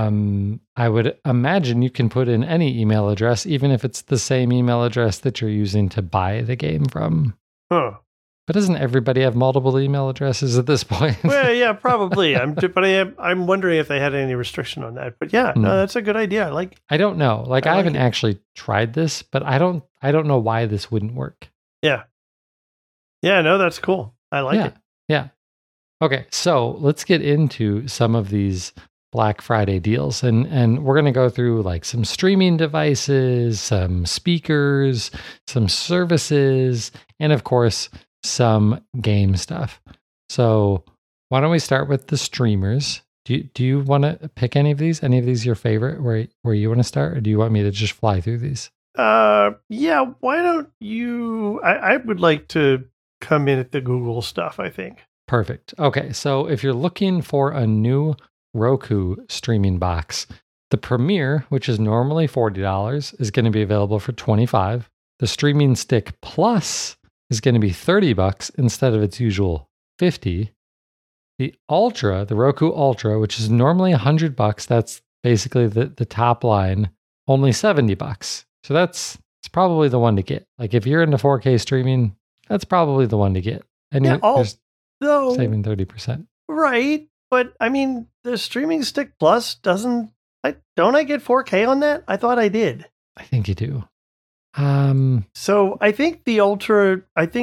I would imagine you can put in any email address, even if it's the same email address that you're using to buy the game from. Huh. But doesn't everybody have multiple email addresses at this point? Well, yeah, probably. I'm wondering if they had any restriction on that. But yeah, no, that's a good idea. I don't know. I haven't actually tried this, but I don't know why this wouldn't work. Yeah. Yeah, no, that's cool. I like it. Yeah. Okay, so let's get into some of these Black Friday deals. And we're going to go through some streaming devices, some speakers, some services, and of course, some game stuff. So why don't we start with the streamers? Do you want to pick any of these? Any of these your favorite where you want to start? Or do you want me to just fly through these? Yeah, why don't you... I would like to come in at the Google stuff, I think. Perfect. Okay, so if you're looking for a new Roku streaming box, the Premier, which is normally $40, is going to be available for $25. The Streaming Stick Plus is going to be $30 instead of its usual $50. The Ultra, the Roku Ultra, which is normally $100, that's basically the top line, only $70. So it's probably the one to get. If you're into 4K streaming, that's probably the one to get. And you're saving 30%. Right. But I mean, the Streaming Stick Plus don't I get 4K on that? I thought I did. I think you do. So I think the Ultra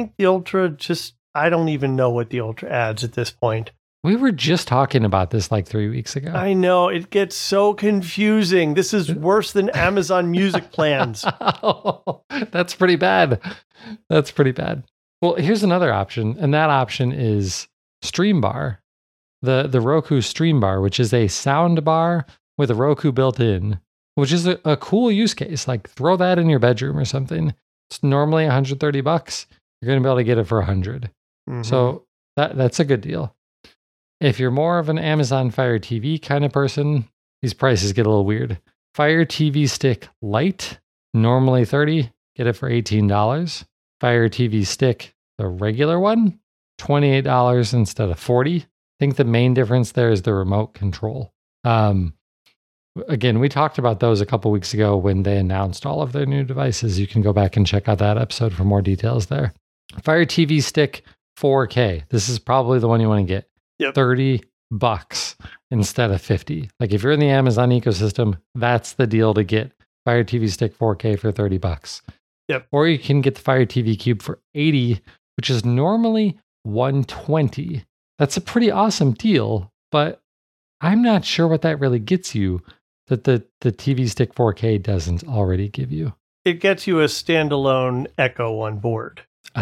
just, I don't even know what the Ultra adds at this point. We were just talking about this 3 weeks ago. I know, it gets so confusing. This is worse than Amazon Music plans. Oh, that's pretty bad. That's pretty bad. Well, here's another option, and that option is Streambar. The Roku Streambar, which is a sound bar with a Roku built in, which is a cool use case. Throw that in your bedroom or something. It's normally $130. You're going to be able to get it for $100. Mm-hmm. So that's a good deal. If you're more of an Amazon Fire TV kind of person, these prices get a little weird. Fire TV Stick Lite, normally $30, get it for $18. Fire TV Stick, the regular one, $28 instead of $40. I think the main difference there is the remote control. Again, we talked about those a couple weeks ago when they announced all of their new devices. You can go back and check out that episode for more details there. Fire TV Stick 4K. This is probably the one you want to get. Yep. $30 instead of $50. If you're in the Amazon ecosystem, that's the deal to get. Fire TV Stick 4K for $30. Yep. Or you can get the Fire TV Cube for $80, which is normally $120. That's a pretty awesome deal, but I'm not sure what that really gets you that the TV Stick 4K doesn't already give you. It gets you a standalone Echo on board.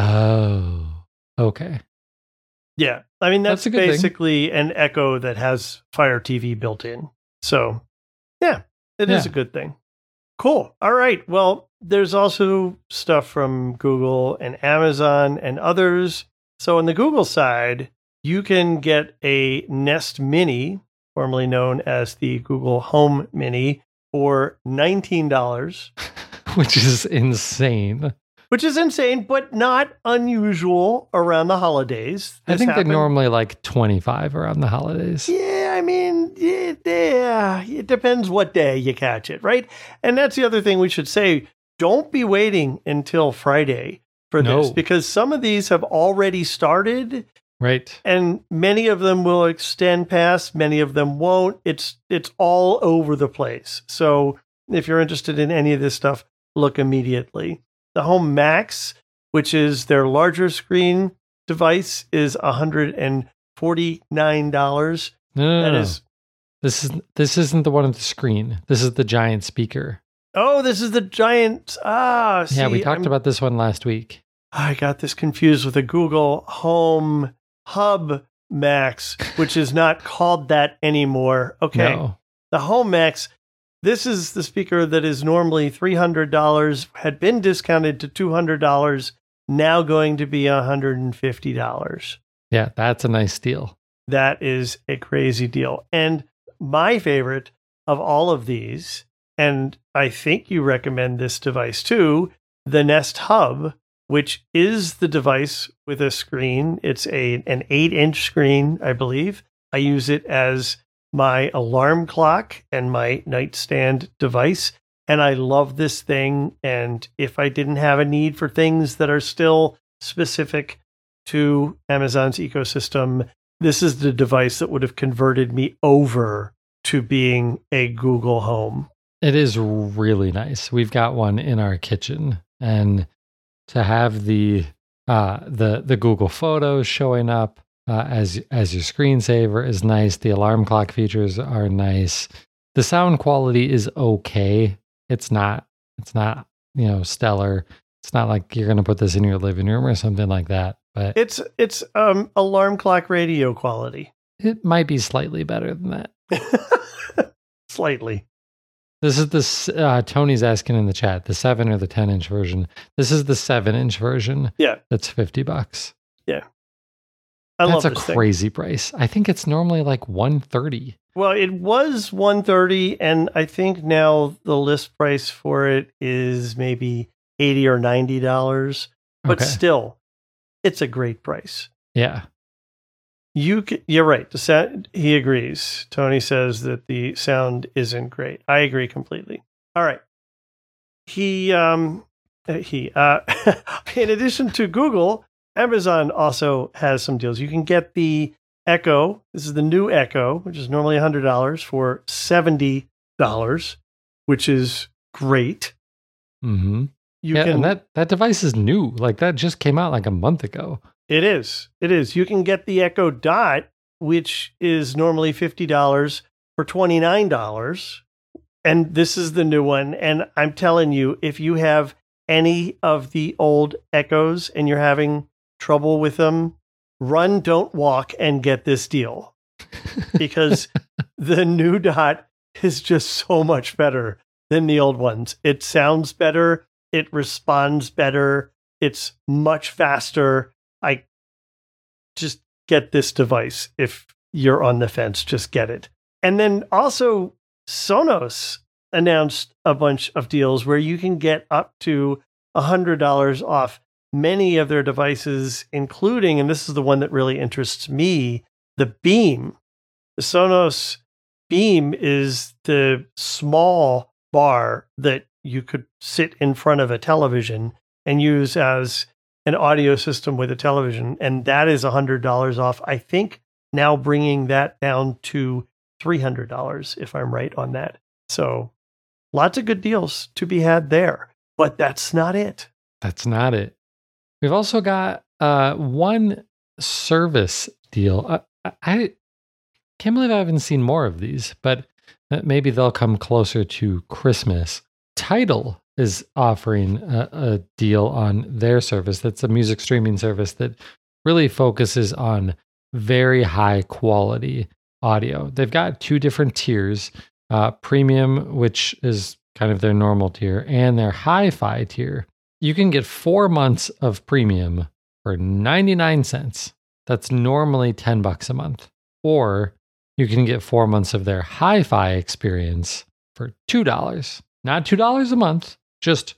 Oh, okay. Yeah. I mean, that's basically thing. An Echo that has Fire TV built in. So, yeah, it is a good thing. Cool. All right. Well, there's also stuff from Google and Amazon and others. So on the Google side, you can get a Nest Mini, formerly known as the Google Home Mini, for $19. Which is insane. Which is insane, but not unusual around the holidays. I think they're normally $25 around the holidays. Yeah, I mean, it depends what day you catch it, right? And that's the other thing we should say. Don't be waiting until Friday for this, because some of these have already started. Right. And many of them will extend past, many of them won't. It's all over the place. So if you're interested in any of this stuff, look immediately. The Home Max, which is their larger screen device, is $149. No. That is. This isn't the one at the screen. This is the giant speaker. Oh, this is the giant. Yeah, we talked about this one last week. I got this confused with the Google Home Hub Max, which is not called that anymore. Okay. No. The Home Max, this is the speaker that is normally $300, had been discounted to $200, now going to be $150. Yeah, that's a nice deal. That is a crazy deal. And my favorite of all of these, and I think you recommend this device too, the Nest Hub, which is the device with a screen. It's an 8-inch screen, I believe. I use it as my alarm clock and my nightstand device. And I love this thing. And if I didn't have a need for things that are still specific to Amazon's ecosystem, this is the device that would have converted me over to being a Google Home. It is really nice. We've got one in our kitchen, and to have the Google Photos showing up as your screensaver is nice. The alarm clock features are nice. The sound quality is okay. It's not stellar. It's not like you're going to put this in your living room or something like that. But it's alarm clock radio quality. It might be slightly better than that. Slightly. This is Tony's asking in the chat, the 7 or the 10-inch version. This is the 7-inch version. Yeah. That's $50. Yeah. That's a crazy price. I think it's normally like $130. Well, it was $130, and I think now the list price for it is maybe $80 or $90. But still, it's a great price. Yeah. You're right. The sound, he agrees. Tony says that the sound isn't great. I agree completely. All right. In addition to Google, Amazon also has some deals. You can get the Echo. This is the new Echo, which is normally $100 for $70, which is great. Mm-hmm. And that device is new. Like that just came out like a month ago. It is. You can get the Echo Dot, which is normally $50 for $29. And this is the new one. And I'm telling you, if you have any of the old Echoes and you're having trouble with them, run, don't walk, and get this deal. Because the new Dot is just so much better than the old ones. It sounds better. It responds better. It's much faster. I just get this device. If you're on the fence, just get it. And then also Sonos announced a bunch of deals where you can get up to $100 off many of their devices, including, and this is the one that really interests me, the Beam. The Sonos Beam is the small bar that you could sit in front of a television and use as an audio system with a television, and that is $100 off. I think now bringing that down to $300, if I'm right on that. So lots of good deals to be had there, but that's not it. That's not it. We've also got one service deal. I can't believe I haven't seen more of these, but maybe they'll come closer to Christmas. Tidal is offering a deal on their service. That's a music streaming service that really focuses on very high quality audio. They've got 2 different tiers, premium, which is kind of their normal tier, and their hi-fi tier. You can get 4 months of premium for 99 cents. That's normally $10 a month. Or you can get 4 months of their hi-fi experience for $2. Not $2 a month, just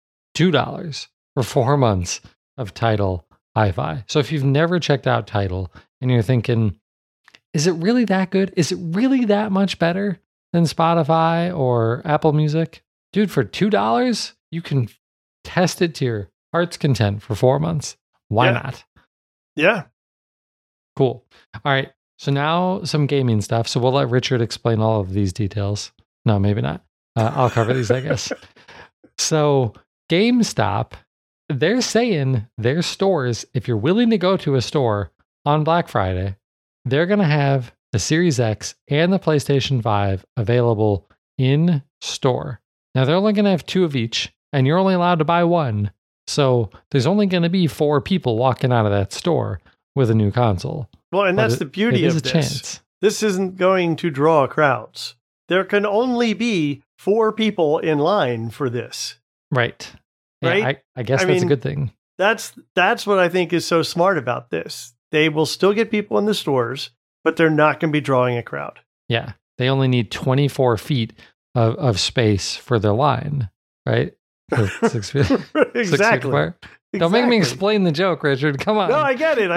$2 for 4 months of Tidal Hi-Fi. So if you've never checked out Tidal and you're thinking, is it really that good? Is it really that much better than Spotify or Apple Music? Dude, for $2, you can test it to your heart's content for 4 months. Why not? Yeah. Cool. All right. So now some gaming stuff. So we'll let Richard explain all of these details. No, maybe not. I'll cover these, I guess. So GameStop, they're saying their stores, if you're willing to go to a store on Black Friday, they're going to have the Series X and the PlayStation 5 available in store. Now, they're only going to have 2 of each, and you're only allowed to buy 1. So there's only going to be 4 people walking out of that store with a new console. Well, and that's the beauty of this. Chance. This isn't going to draw crowds. There can only be 4 people in line for this. Right. Right? Yeah, I guess that's a good thing. That's what I think is so smart about this. They will still get people in the stores, but they're not going to be drawing a crowd. Yeah. They only need 24 feet of space for their line, right? 6 feet. Exactly. 6 feet apart. Don't make me explain the joke, Richard. Come on. No, I get it.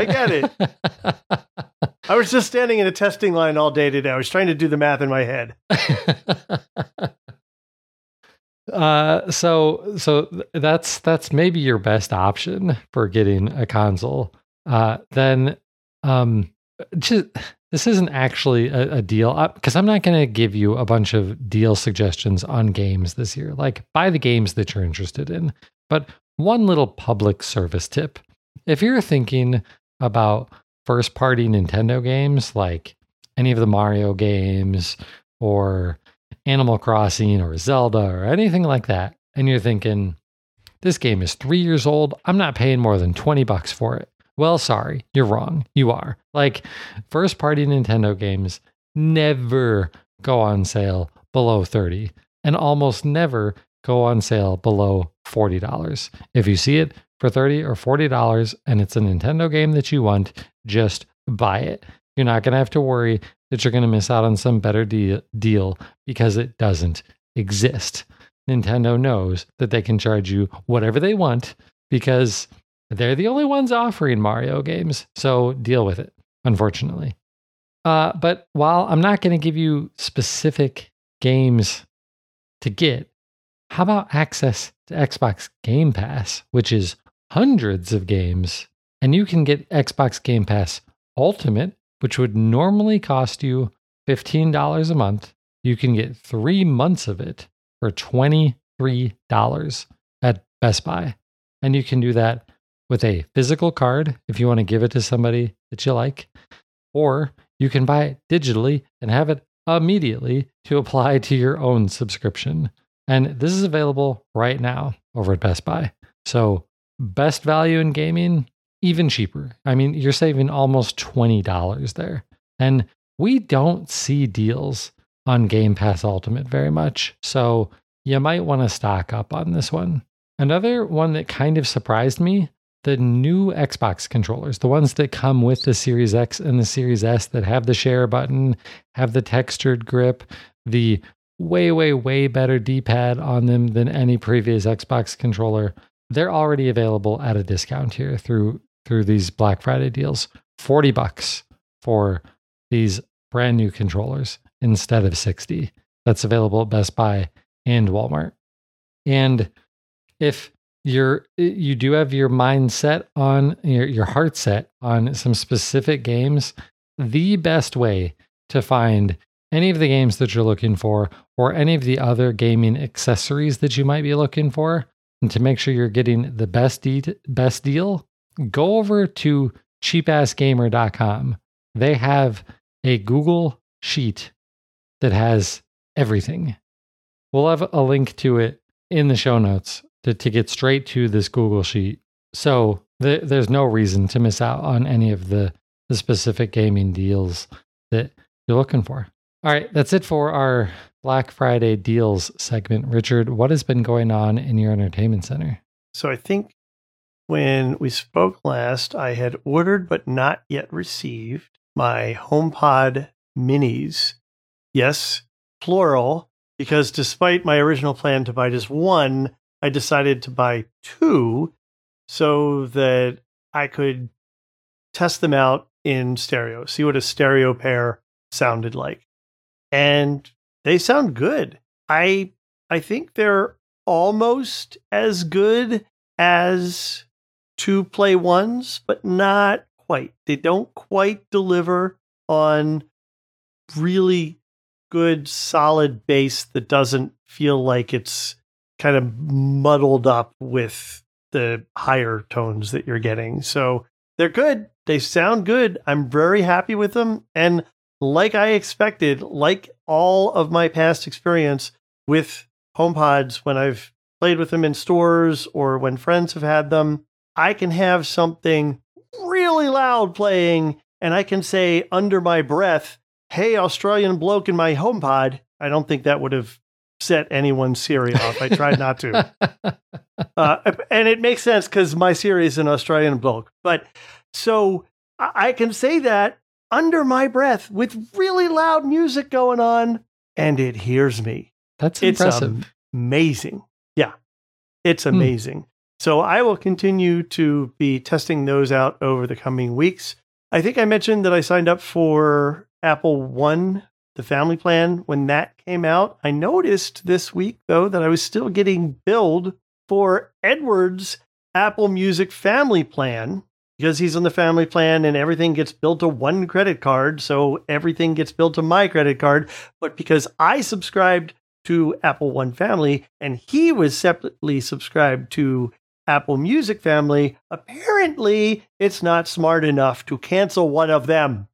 I was just standing in a testing line all day today. I was trying to do the math in my head. So that's maybe your best option for getting a console. Then this isn't actually a deal, because I'm not going to give you a bunch of deal suggestions on games this year. Like, buy the games that you're interested in. But one little public service tip: if you're thinking about first-party Nintendo games, like any of the Mario games or Animal Crossing or Zelda or anything like that, and you're thinking, this game is 3 years old, I'm not paying more than $20 for it. Well, sorry, you're wrong. You are. Like, first party Nintendo games never go on sale below $30 and almost never go on sale below $40. If you see it for $30 or $40 and it's a Nintendo game that you want, just buy it. You're not going to have to worry that you're going to miss out on some better deal because it doesn't exist. Nintendo knows that they can charge you whatever they want because they're the only ones offering Mario games, so deal with it, unfortunately. But while I'm not going to give you specific games to get, how about access to Xbox Game Pass, which is hundreds of games, and you can get Xbox Game Pass Ultimate, which would normally cost you $15 a month. You can get 3 months of it for $23 at Best Buy. And you can do that with a physical card if you want to give it to somebody that you like, or you can buy it digitally and have it immediately to apply to your own subscription. And this is available right now over at Best Buy. So best value in gaming, even cheaper. I mean, you're saving almost $20 there. And we don't see deals on Game Pass Ultimate very much. So you might want to stock up on this one. Another one that kind of surprised me, the new Xbox controllers, the ones that come with the Series X and the Series S that have the share button, have the textured grip, the way, way, way better D-pad on them than any previous Xbox controller. They're already available at a discount here through these Black Friday deals. $40 for these brand new controllers instead of $60. That's available at Best Buy and Walmart. And if you do have your mind set on your heart set on some specific games, the best way to find any of the games that you're looking for or any of the other gaming accessories that you might be looking for, and to make sure you're getting the best deal, go over to cheapassgamer.com. They have a Google sheet that has everything. We'll have a link to it in the show notes to get straight to this Google sheet. So there's no reason to miss out on any of the specific gaming deals that you're looking for. All right, that's it for our Black Friday deals segment. Richard, what has been going on in your entertainment center? So I think when we spoke last, I had ordered but not yet received my HomePod minis. Yes, plural, because despite my original plan to buy just one, I decided to buy 2 so that I could test them out in stereo, see what a stereo pair sounded like. And they sound good. I think they're almost as good as 2 Play Ones, but not quite. They don't quite deliver on really good, solid bass that doesn't feel like it's kind of muddled up with the higher tones that you're getting. So they're good. They sound good. I'm very happy with them. And like I expected, like all of my past experience with HomePods, when I've played with them in stores or when friends have had them, I can have something really loud playing and I can say under my breath, "Hey, Australian bloke in my HomePod." I don't think that would have set anyone's Siri off. I tried not to. And it makes sense because my Siri is an Australian bloke. But so I can say that under my breath with really loud music going on, and it hears me. That's impressive. It's amazing. Yeah, it's amazing. So I will continue to be testing those out over the coming weeks. I think I mentioned that I signed up for Apple One, the family plan, when that came out. I noticed this week, though, that I was still getting billed for Edward's Apple Music family plan because he's on the family plan and everything gets billed to one credit card. So everything gets billed to my credit card. But because I subscribed to Apple One Family and he was separately subscribed to Apple Music Family, apparently it's not smart enough to cancel one of them.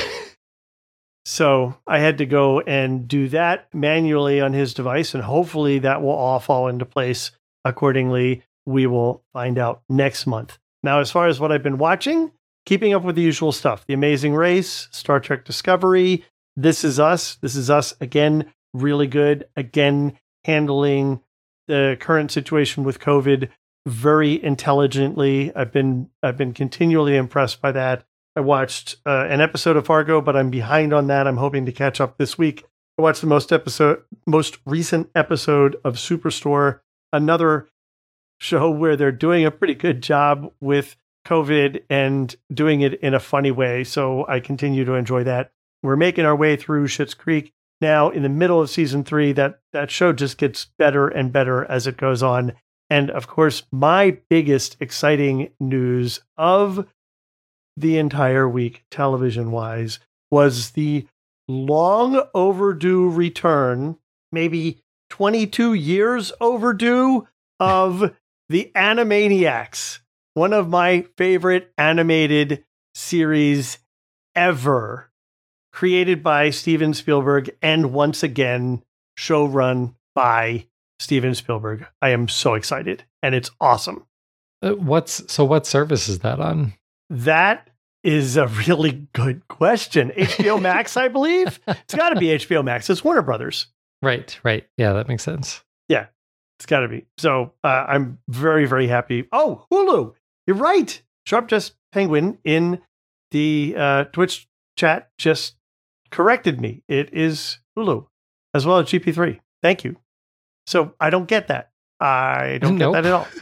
So I had to go and do that manually on his device, and hopefully that will all fall into place accordingly. We will find out next month. Now, as far as what I've been watching, keeping up with the usual stuff: The Amazing Race, Star Trek Discovery, This Is Us. This Is Us, again, really good. Again, handling the current situation with COVID very intelligently. I've been continually impressed by that. I watched an episode of Fargo, but I'm behind on that. I'm hoping to catch up this week. I watched the most recent episode of Superstore, another show where they're doing a pretty good job with COVID and doing it in a funny way. So I continue to enjoy that. We're making our way through Schitt's Creek now in the middle of season 3. That show just gets better and better as it goes on. And of course, my biggest exciting news of the entire week, television-wise, was the long overdue return, maybe 22 years overdue, of the Animaniacs, one of my favorite animated series ever, created by Steven Spielberg and once again showrun by Steven Spielberg. I am so excited, and it's awesome. What service is that on? That is a really good question. HBO Max, I believe. It's got to be HBO Max. It's Warner Brothers. Right. Yeah, that makes sense. Yeah, it's got to be. So I'm very, very happy. Oh, Hulu. You're right. Sharp Just Penguin in the Twitch chat just corrected me. It is Hulu as well as GP3. Thank you. So I don't get that. I don't get that at all.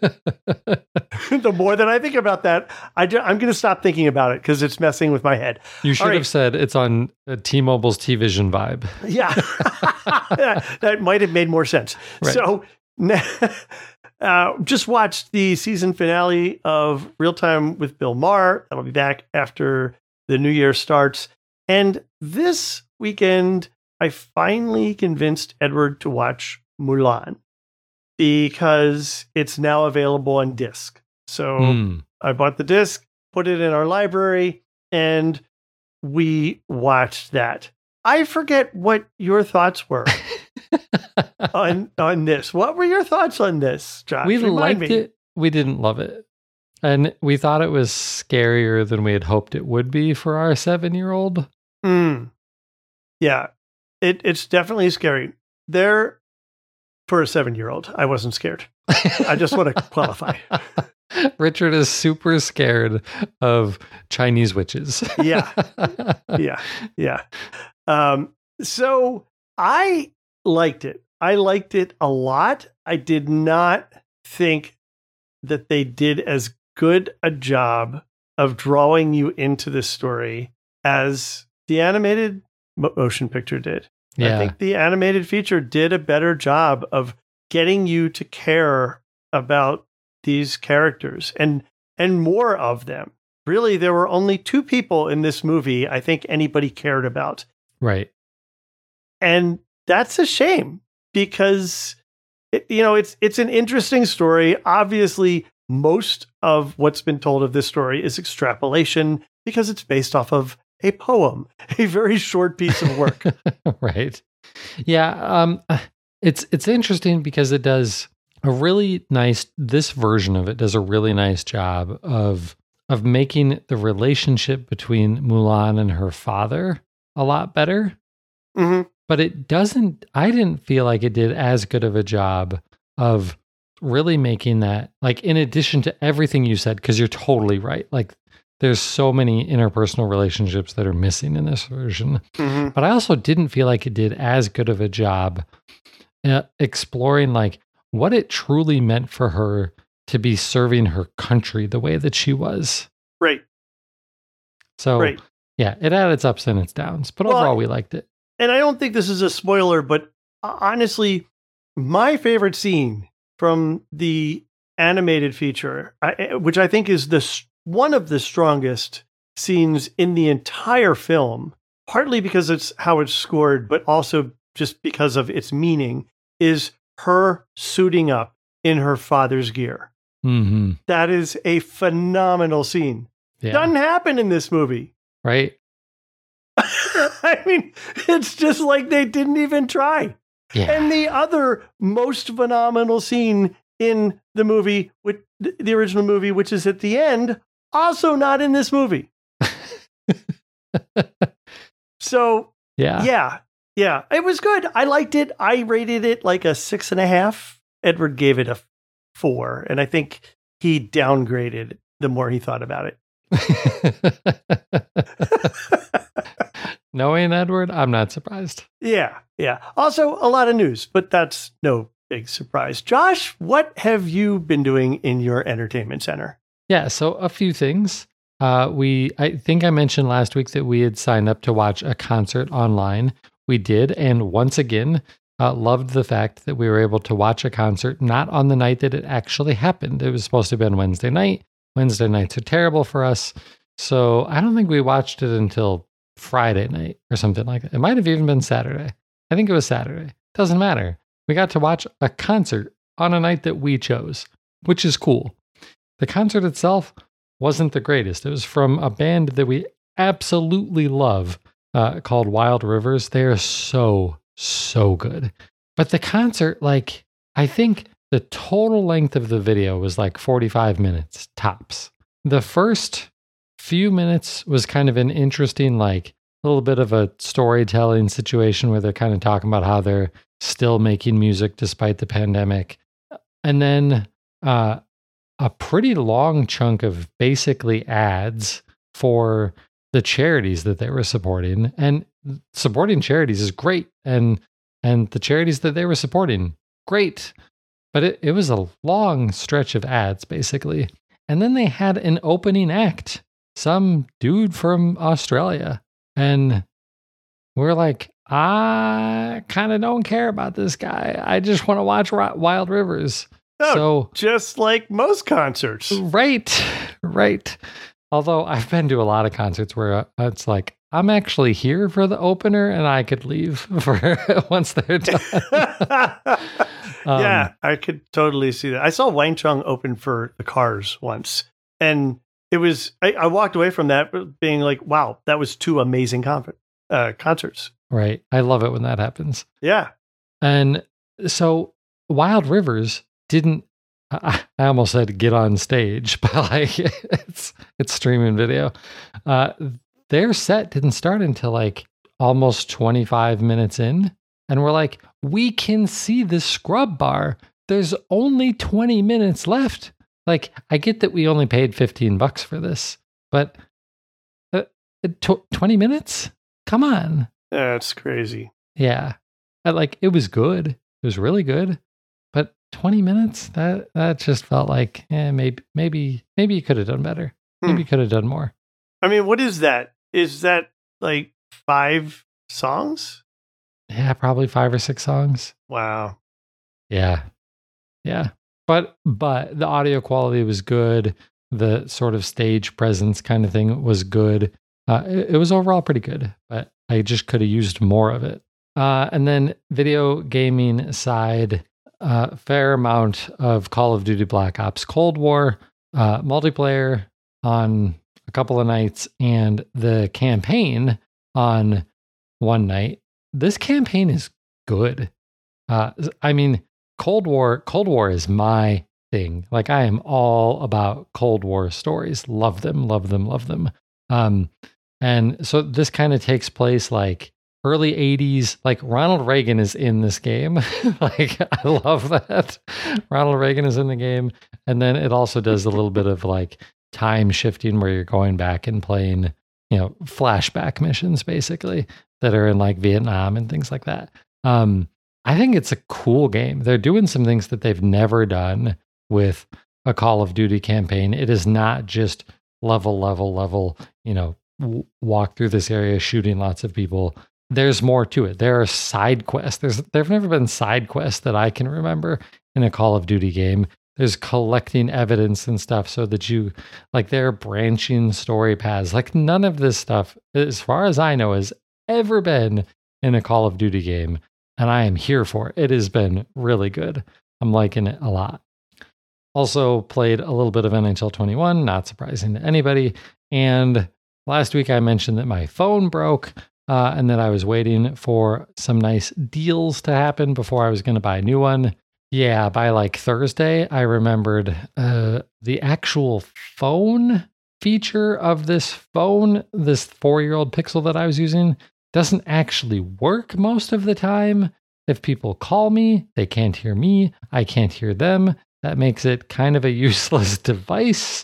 The more that I think about that, I'm going to stop thinking about it because it's messing with my head. You should have said it's on T-Mobile's T-Vision vibe. Yeah, that might have made more sense. Right. So just watched the season finale of Real Time with Bill Maher. That'll be back after the new year starts. And this weekend, I finally convinced Edward to watch Mulan, because it's now available on disc. So I bought the disc, put it in our library, and we watched that. I forget what your thoughts were on this. What were your thoughts on this, Josh? We liked it. We didn't love it. And we thought it was scarier than we had hoped it would be for our 7-year-old. Yeah, it's definitely scary. For a 7-year-old, I wasn't scared. I just want to qualify. Richard is super scared of Chinese witches. Yeah. So I liked it. I liked it a lot. I did not think that they did as good a job of drawing you into the story as the animated motion picture did. Yeah. I think the animated feature did a better job of getting you to care about these characters and more of them. Really, there were only 2 people in this movie I think anybody cared about. Right. And that's a shame because it's an interesting story. Obviously, most of what's been told of this story is extrapolation because it's based off of a poem, a very short piece of work. Right. Yeah. It's interesting because it does a really nice, this version of it does a really nice job of making the relationship between Mulan and her father a lot better. Mm-hmm. But I didn't feel like it did as good of a job of really making that, like, in addition to everything you said, because you're totally right. Like, there's so many interpersonal relationships that are missing in this version. Mm-hmm. But I also didn't feel like it did as good of a job exploring, like, what it truly meant for her to be serving her country the way that she was. Right. So, yeah, it had its ups and its downs. But overall, we liked it. And I don't think this is a spoiler, but honestly, my favorite scene from the animated feature, which I think is one of the strongest scenes in the entire film, partly because it's how it's scored, but also just because of its meaning, is her suiting up in her father's gear. Mm-hmm. That is a phenomenal scene. Yeah. Doesn't happen in this movie. Right? I mean, it's just like they didn't even try. Yeah. And the other most phenomenal scene in the movie, with the original movie, which is at the end, also not in this movie. So, yeah, it was good. I liked it. I rated it like a 6.5. Edward gave it a 4, and I think he downgraded the more he thought about it. Knowing Edward, I'm not surprised. Yeah. Also, a lot of news, but that's no big surprise. Josh, what have you been doing in your entertainment center? Yeah, so a few things. I think I mentioned last week that we had signed up to watch a concert online. We did, and once again, loved the fact that we were able to watch a concert not on the night that it actually happened. It was supposed to have been Wednesday night. Wednesday nights are terrible for us. So I don't think we watched it until Friday night or something like that. It might have even been Saturday. I think it was Saturday. Doesn't matter. We got to watch a concert on a night that we chose, which is cool. The concert itself wasn't the greatest. It was from a band that we absolutely love called Wild Rivers. They are so good. But the concert, like, I think the total length of the video was like 45 minutes tops. The first few minutes was kind of an interesting, like, a little bit of a storytelling situation where they're kind of talking about how they're still making music despite the pandemic. And then a pretty long chunk of basically ads for the charities that they were supporting. And supporting charities is great. And the charities that they were supporting, great. But it was a long stretch of ads, basically. And then they had an opening act, some dude from Australia. And we're like, I kind of don't care about this guy. I just want to watch Wild Rivers. Oh, so just like most concerts. Right. Although I've been to a lot of concerts where it's like, I'm actually here for the opener and I could leave for once they're done. Yeah, I could totally see that. I saw Wang Chung open for the Cars once, and it was, I walked away from that being like, wow, that was 2 amazing concerts. Right. I love it when that happens. Yeah. And so Wild Rivers didn't, I almost said get on stage, but like it's streaming video. Their set didn't start until like almost 25 minutes in. And we're like, we can see the scrub bar. There's only 20 minutes left. Like, I get that we only paid $15 for this, but 20 minutes? Come on. That's crazy. Yeah. It was good. It was really good. But 20 minutes? That just felt like, maybe you could have done better. Maybe you could have done more. I mean, what is that? Is that like 5 songs? Yeah, probably 5 or 6 songs. Wow. Yeah. But the audio quality was good. The sort of stage presence kind of thing was good. It was overall pretty good, but I just could have used more of it. And then video gaming side, a fair amount of Call of Duty Black Ops Cold War multiplayer on a couple of nights and the campaign on one night. This campaign is good. I mean, Cold War is my thing. Like, I am all about Cold War stories. Love them, love them, love them. And so this kind of takes place like early 80s. Like, Ronald Reagan is in this game. Like, I love that. Ronald Reagan is in the game. And then it also does a little bit of like time shifting where you're going back and playing, flashback missions basically that are in like Vietnam and things like that. I think it's a cool game. They're doing some things that they've never done with a Call of Duty campaign. It is not just level, walk through this area shooting lots of people. There's more to it. There are side quests. There've never been side quests that I can remember in a Call of Duty game. There's collecting evidence and stuff so that there are branching story paths. Like, none of this stuff, as far as I know, has ever been in a Call of Duty game. And I am here for it. It has been really good. I'm liking it a lot. Also played a little bit of NHL 21, not surprising to anybody. And last week I mentioned that my phone broke and that I was waiting for some nice deals to happen before I was going to buy a new one. Yeah, by like Thursday, I remembered the actual phone feature of this phone, this 4-year-old Pixel that I was using, doesn't actually work most of the time. If people call me, they can't hear me. I can't hear them. That makes it kind of a useless device.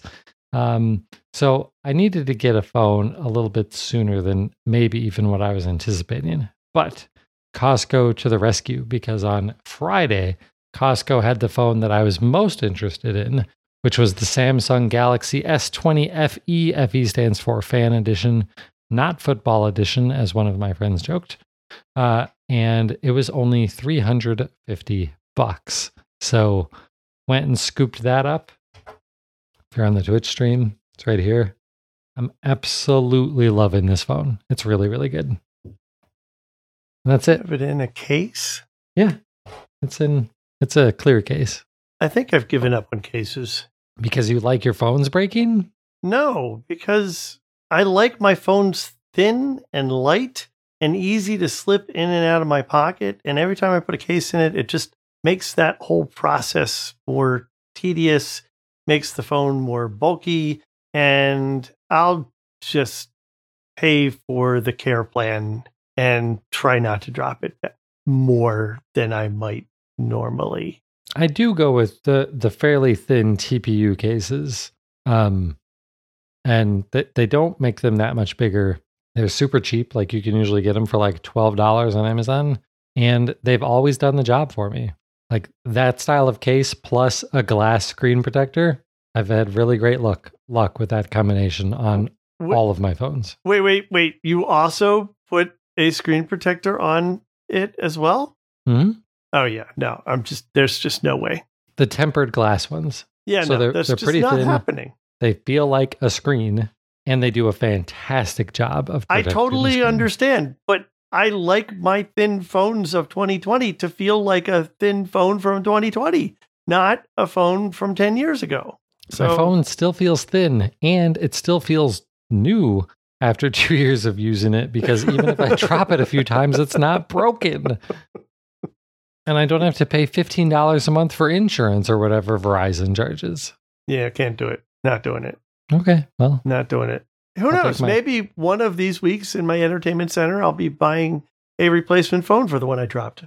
So I needed to get a phone a little bit sooner than maybe even what I was anticipating. But Costco to the rescue, because on Friday, Costco had the phone that I was most interested in, which was the Samsung Galaxy S20 FE. FE stands for Fan Edition, not Football Edition, as one of my friends joked. And it was only $350. So went and scooped that up. If you're on the Twitch stream, it's right here. I'm absolutely loving this phone. It's really, really good. And that's it. Have it in a case? Yeah. It's a clear case. I think I've given up on cases. Because you like your phones breaking? No, because I like my phones thin and light and easy to slip in and out of my pocket. And every time I put a case in it, it just makes that whole process more tedious, makes the phone more bulky, and I'll just pay for the care plan and try not to drop it more than I might normally. I do go with the fairly thin TPU cases, and they don't make them that much bigger. They're super cheap. Like, you can usually get them for like $12 on Amazon, and they've always done the job for me. Like, that style of case plus a glass screen protector, I've had really great luck with that combination on all of my phones. Wait. You also put a screen protector on it as well? Mm-hmm. Oh, yeah. No, there's just no way. The tempered glass ones. Yeah, so no, that's they're just pretty not thin. happening. They feel like a screen, and they do a fantastic job of I protecting totally the screen. understand, but I like my thin phones of 2020 to feel like a thin phone from 2020, not a phone from 10 years ago. So my phone still feels thin, and it still feels new after 2 years of using it, because even if I drop it a few times, it's not broken. And I don't have to pay $15 a month for insurance or whatever Verizon charges. Yeah, can't do it. Not doing it. Okay, well. Not doing it. Who knows? Maybe one of these weeks in my entertainment center, I'll be buying a replacement phone for the one I dropped.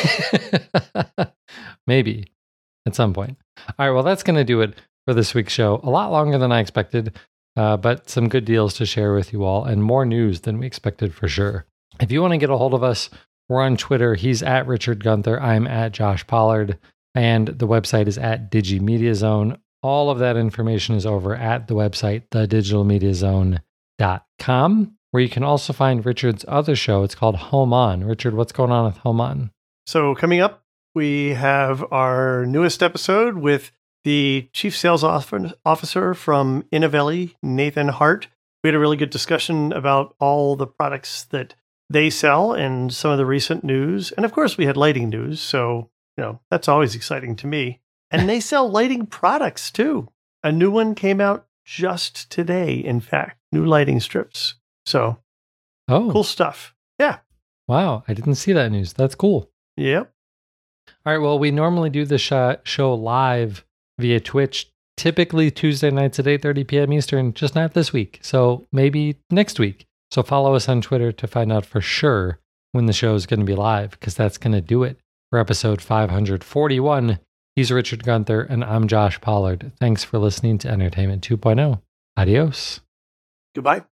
Maybe at some point. All right, well, that's going to do it for this week's show. A lot longer than I expected, but some good deals to share with you all, and more news than we expected for sure. If you want to get a hold of us, we're on Twitter. He's at Richard Gunther. I'm at Josh Pollard. And the website is at DigiMediaZone. All of that information is over at the website, thedigitalmediazone.com, where you can also find Richard's other show. It's called Home On. Richard, what's going on with Home On? So coming up, we have our newest episode with the Chief Sales Officer from Innovelli, Nathan Hart. We had a really good discussion about all the products that they sell and some of the recent news. And of course, we had lighting news. So, that's always exciting to me. And they sell lighting products too. A new one came out just today, in fact, new lighting strips. So cool stuff. Yeah. Wow. I didn't see that news. That's cool. Yep. All right. Well, we normally do the show live via Twitch, typically Tuesday nights at 8:30 p.m. Eastern, just not this week. So maybe next week. So follow us on Twitter to find out for sure when the show is going to be live, because that's going to do it for episode 541. He's Richard Gunther, and I'm Josh Pollard. Thanks for listening to Entertainment 2.0. Adios. Goodbye.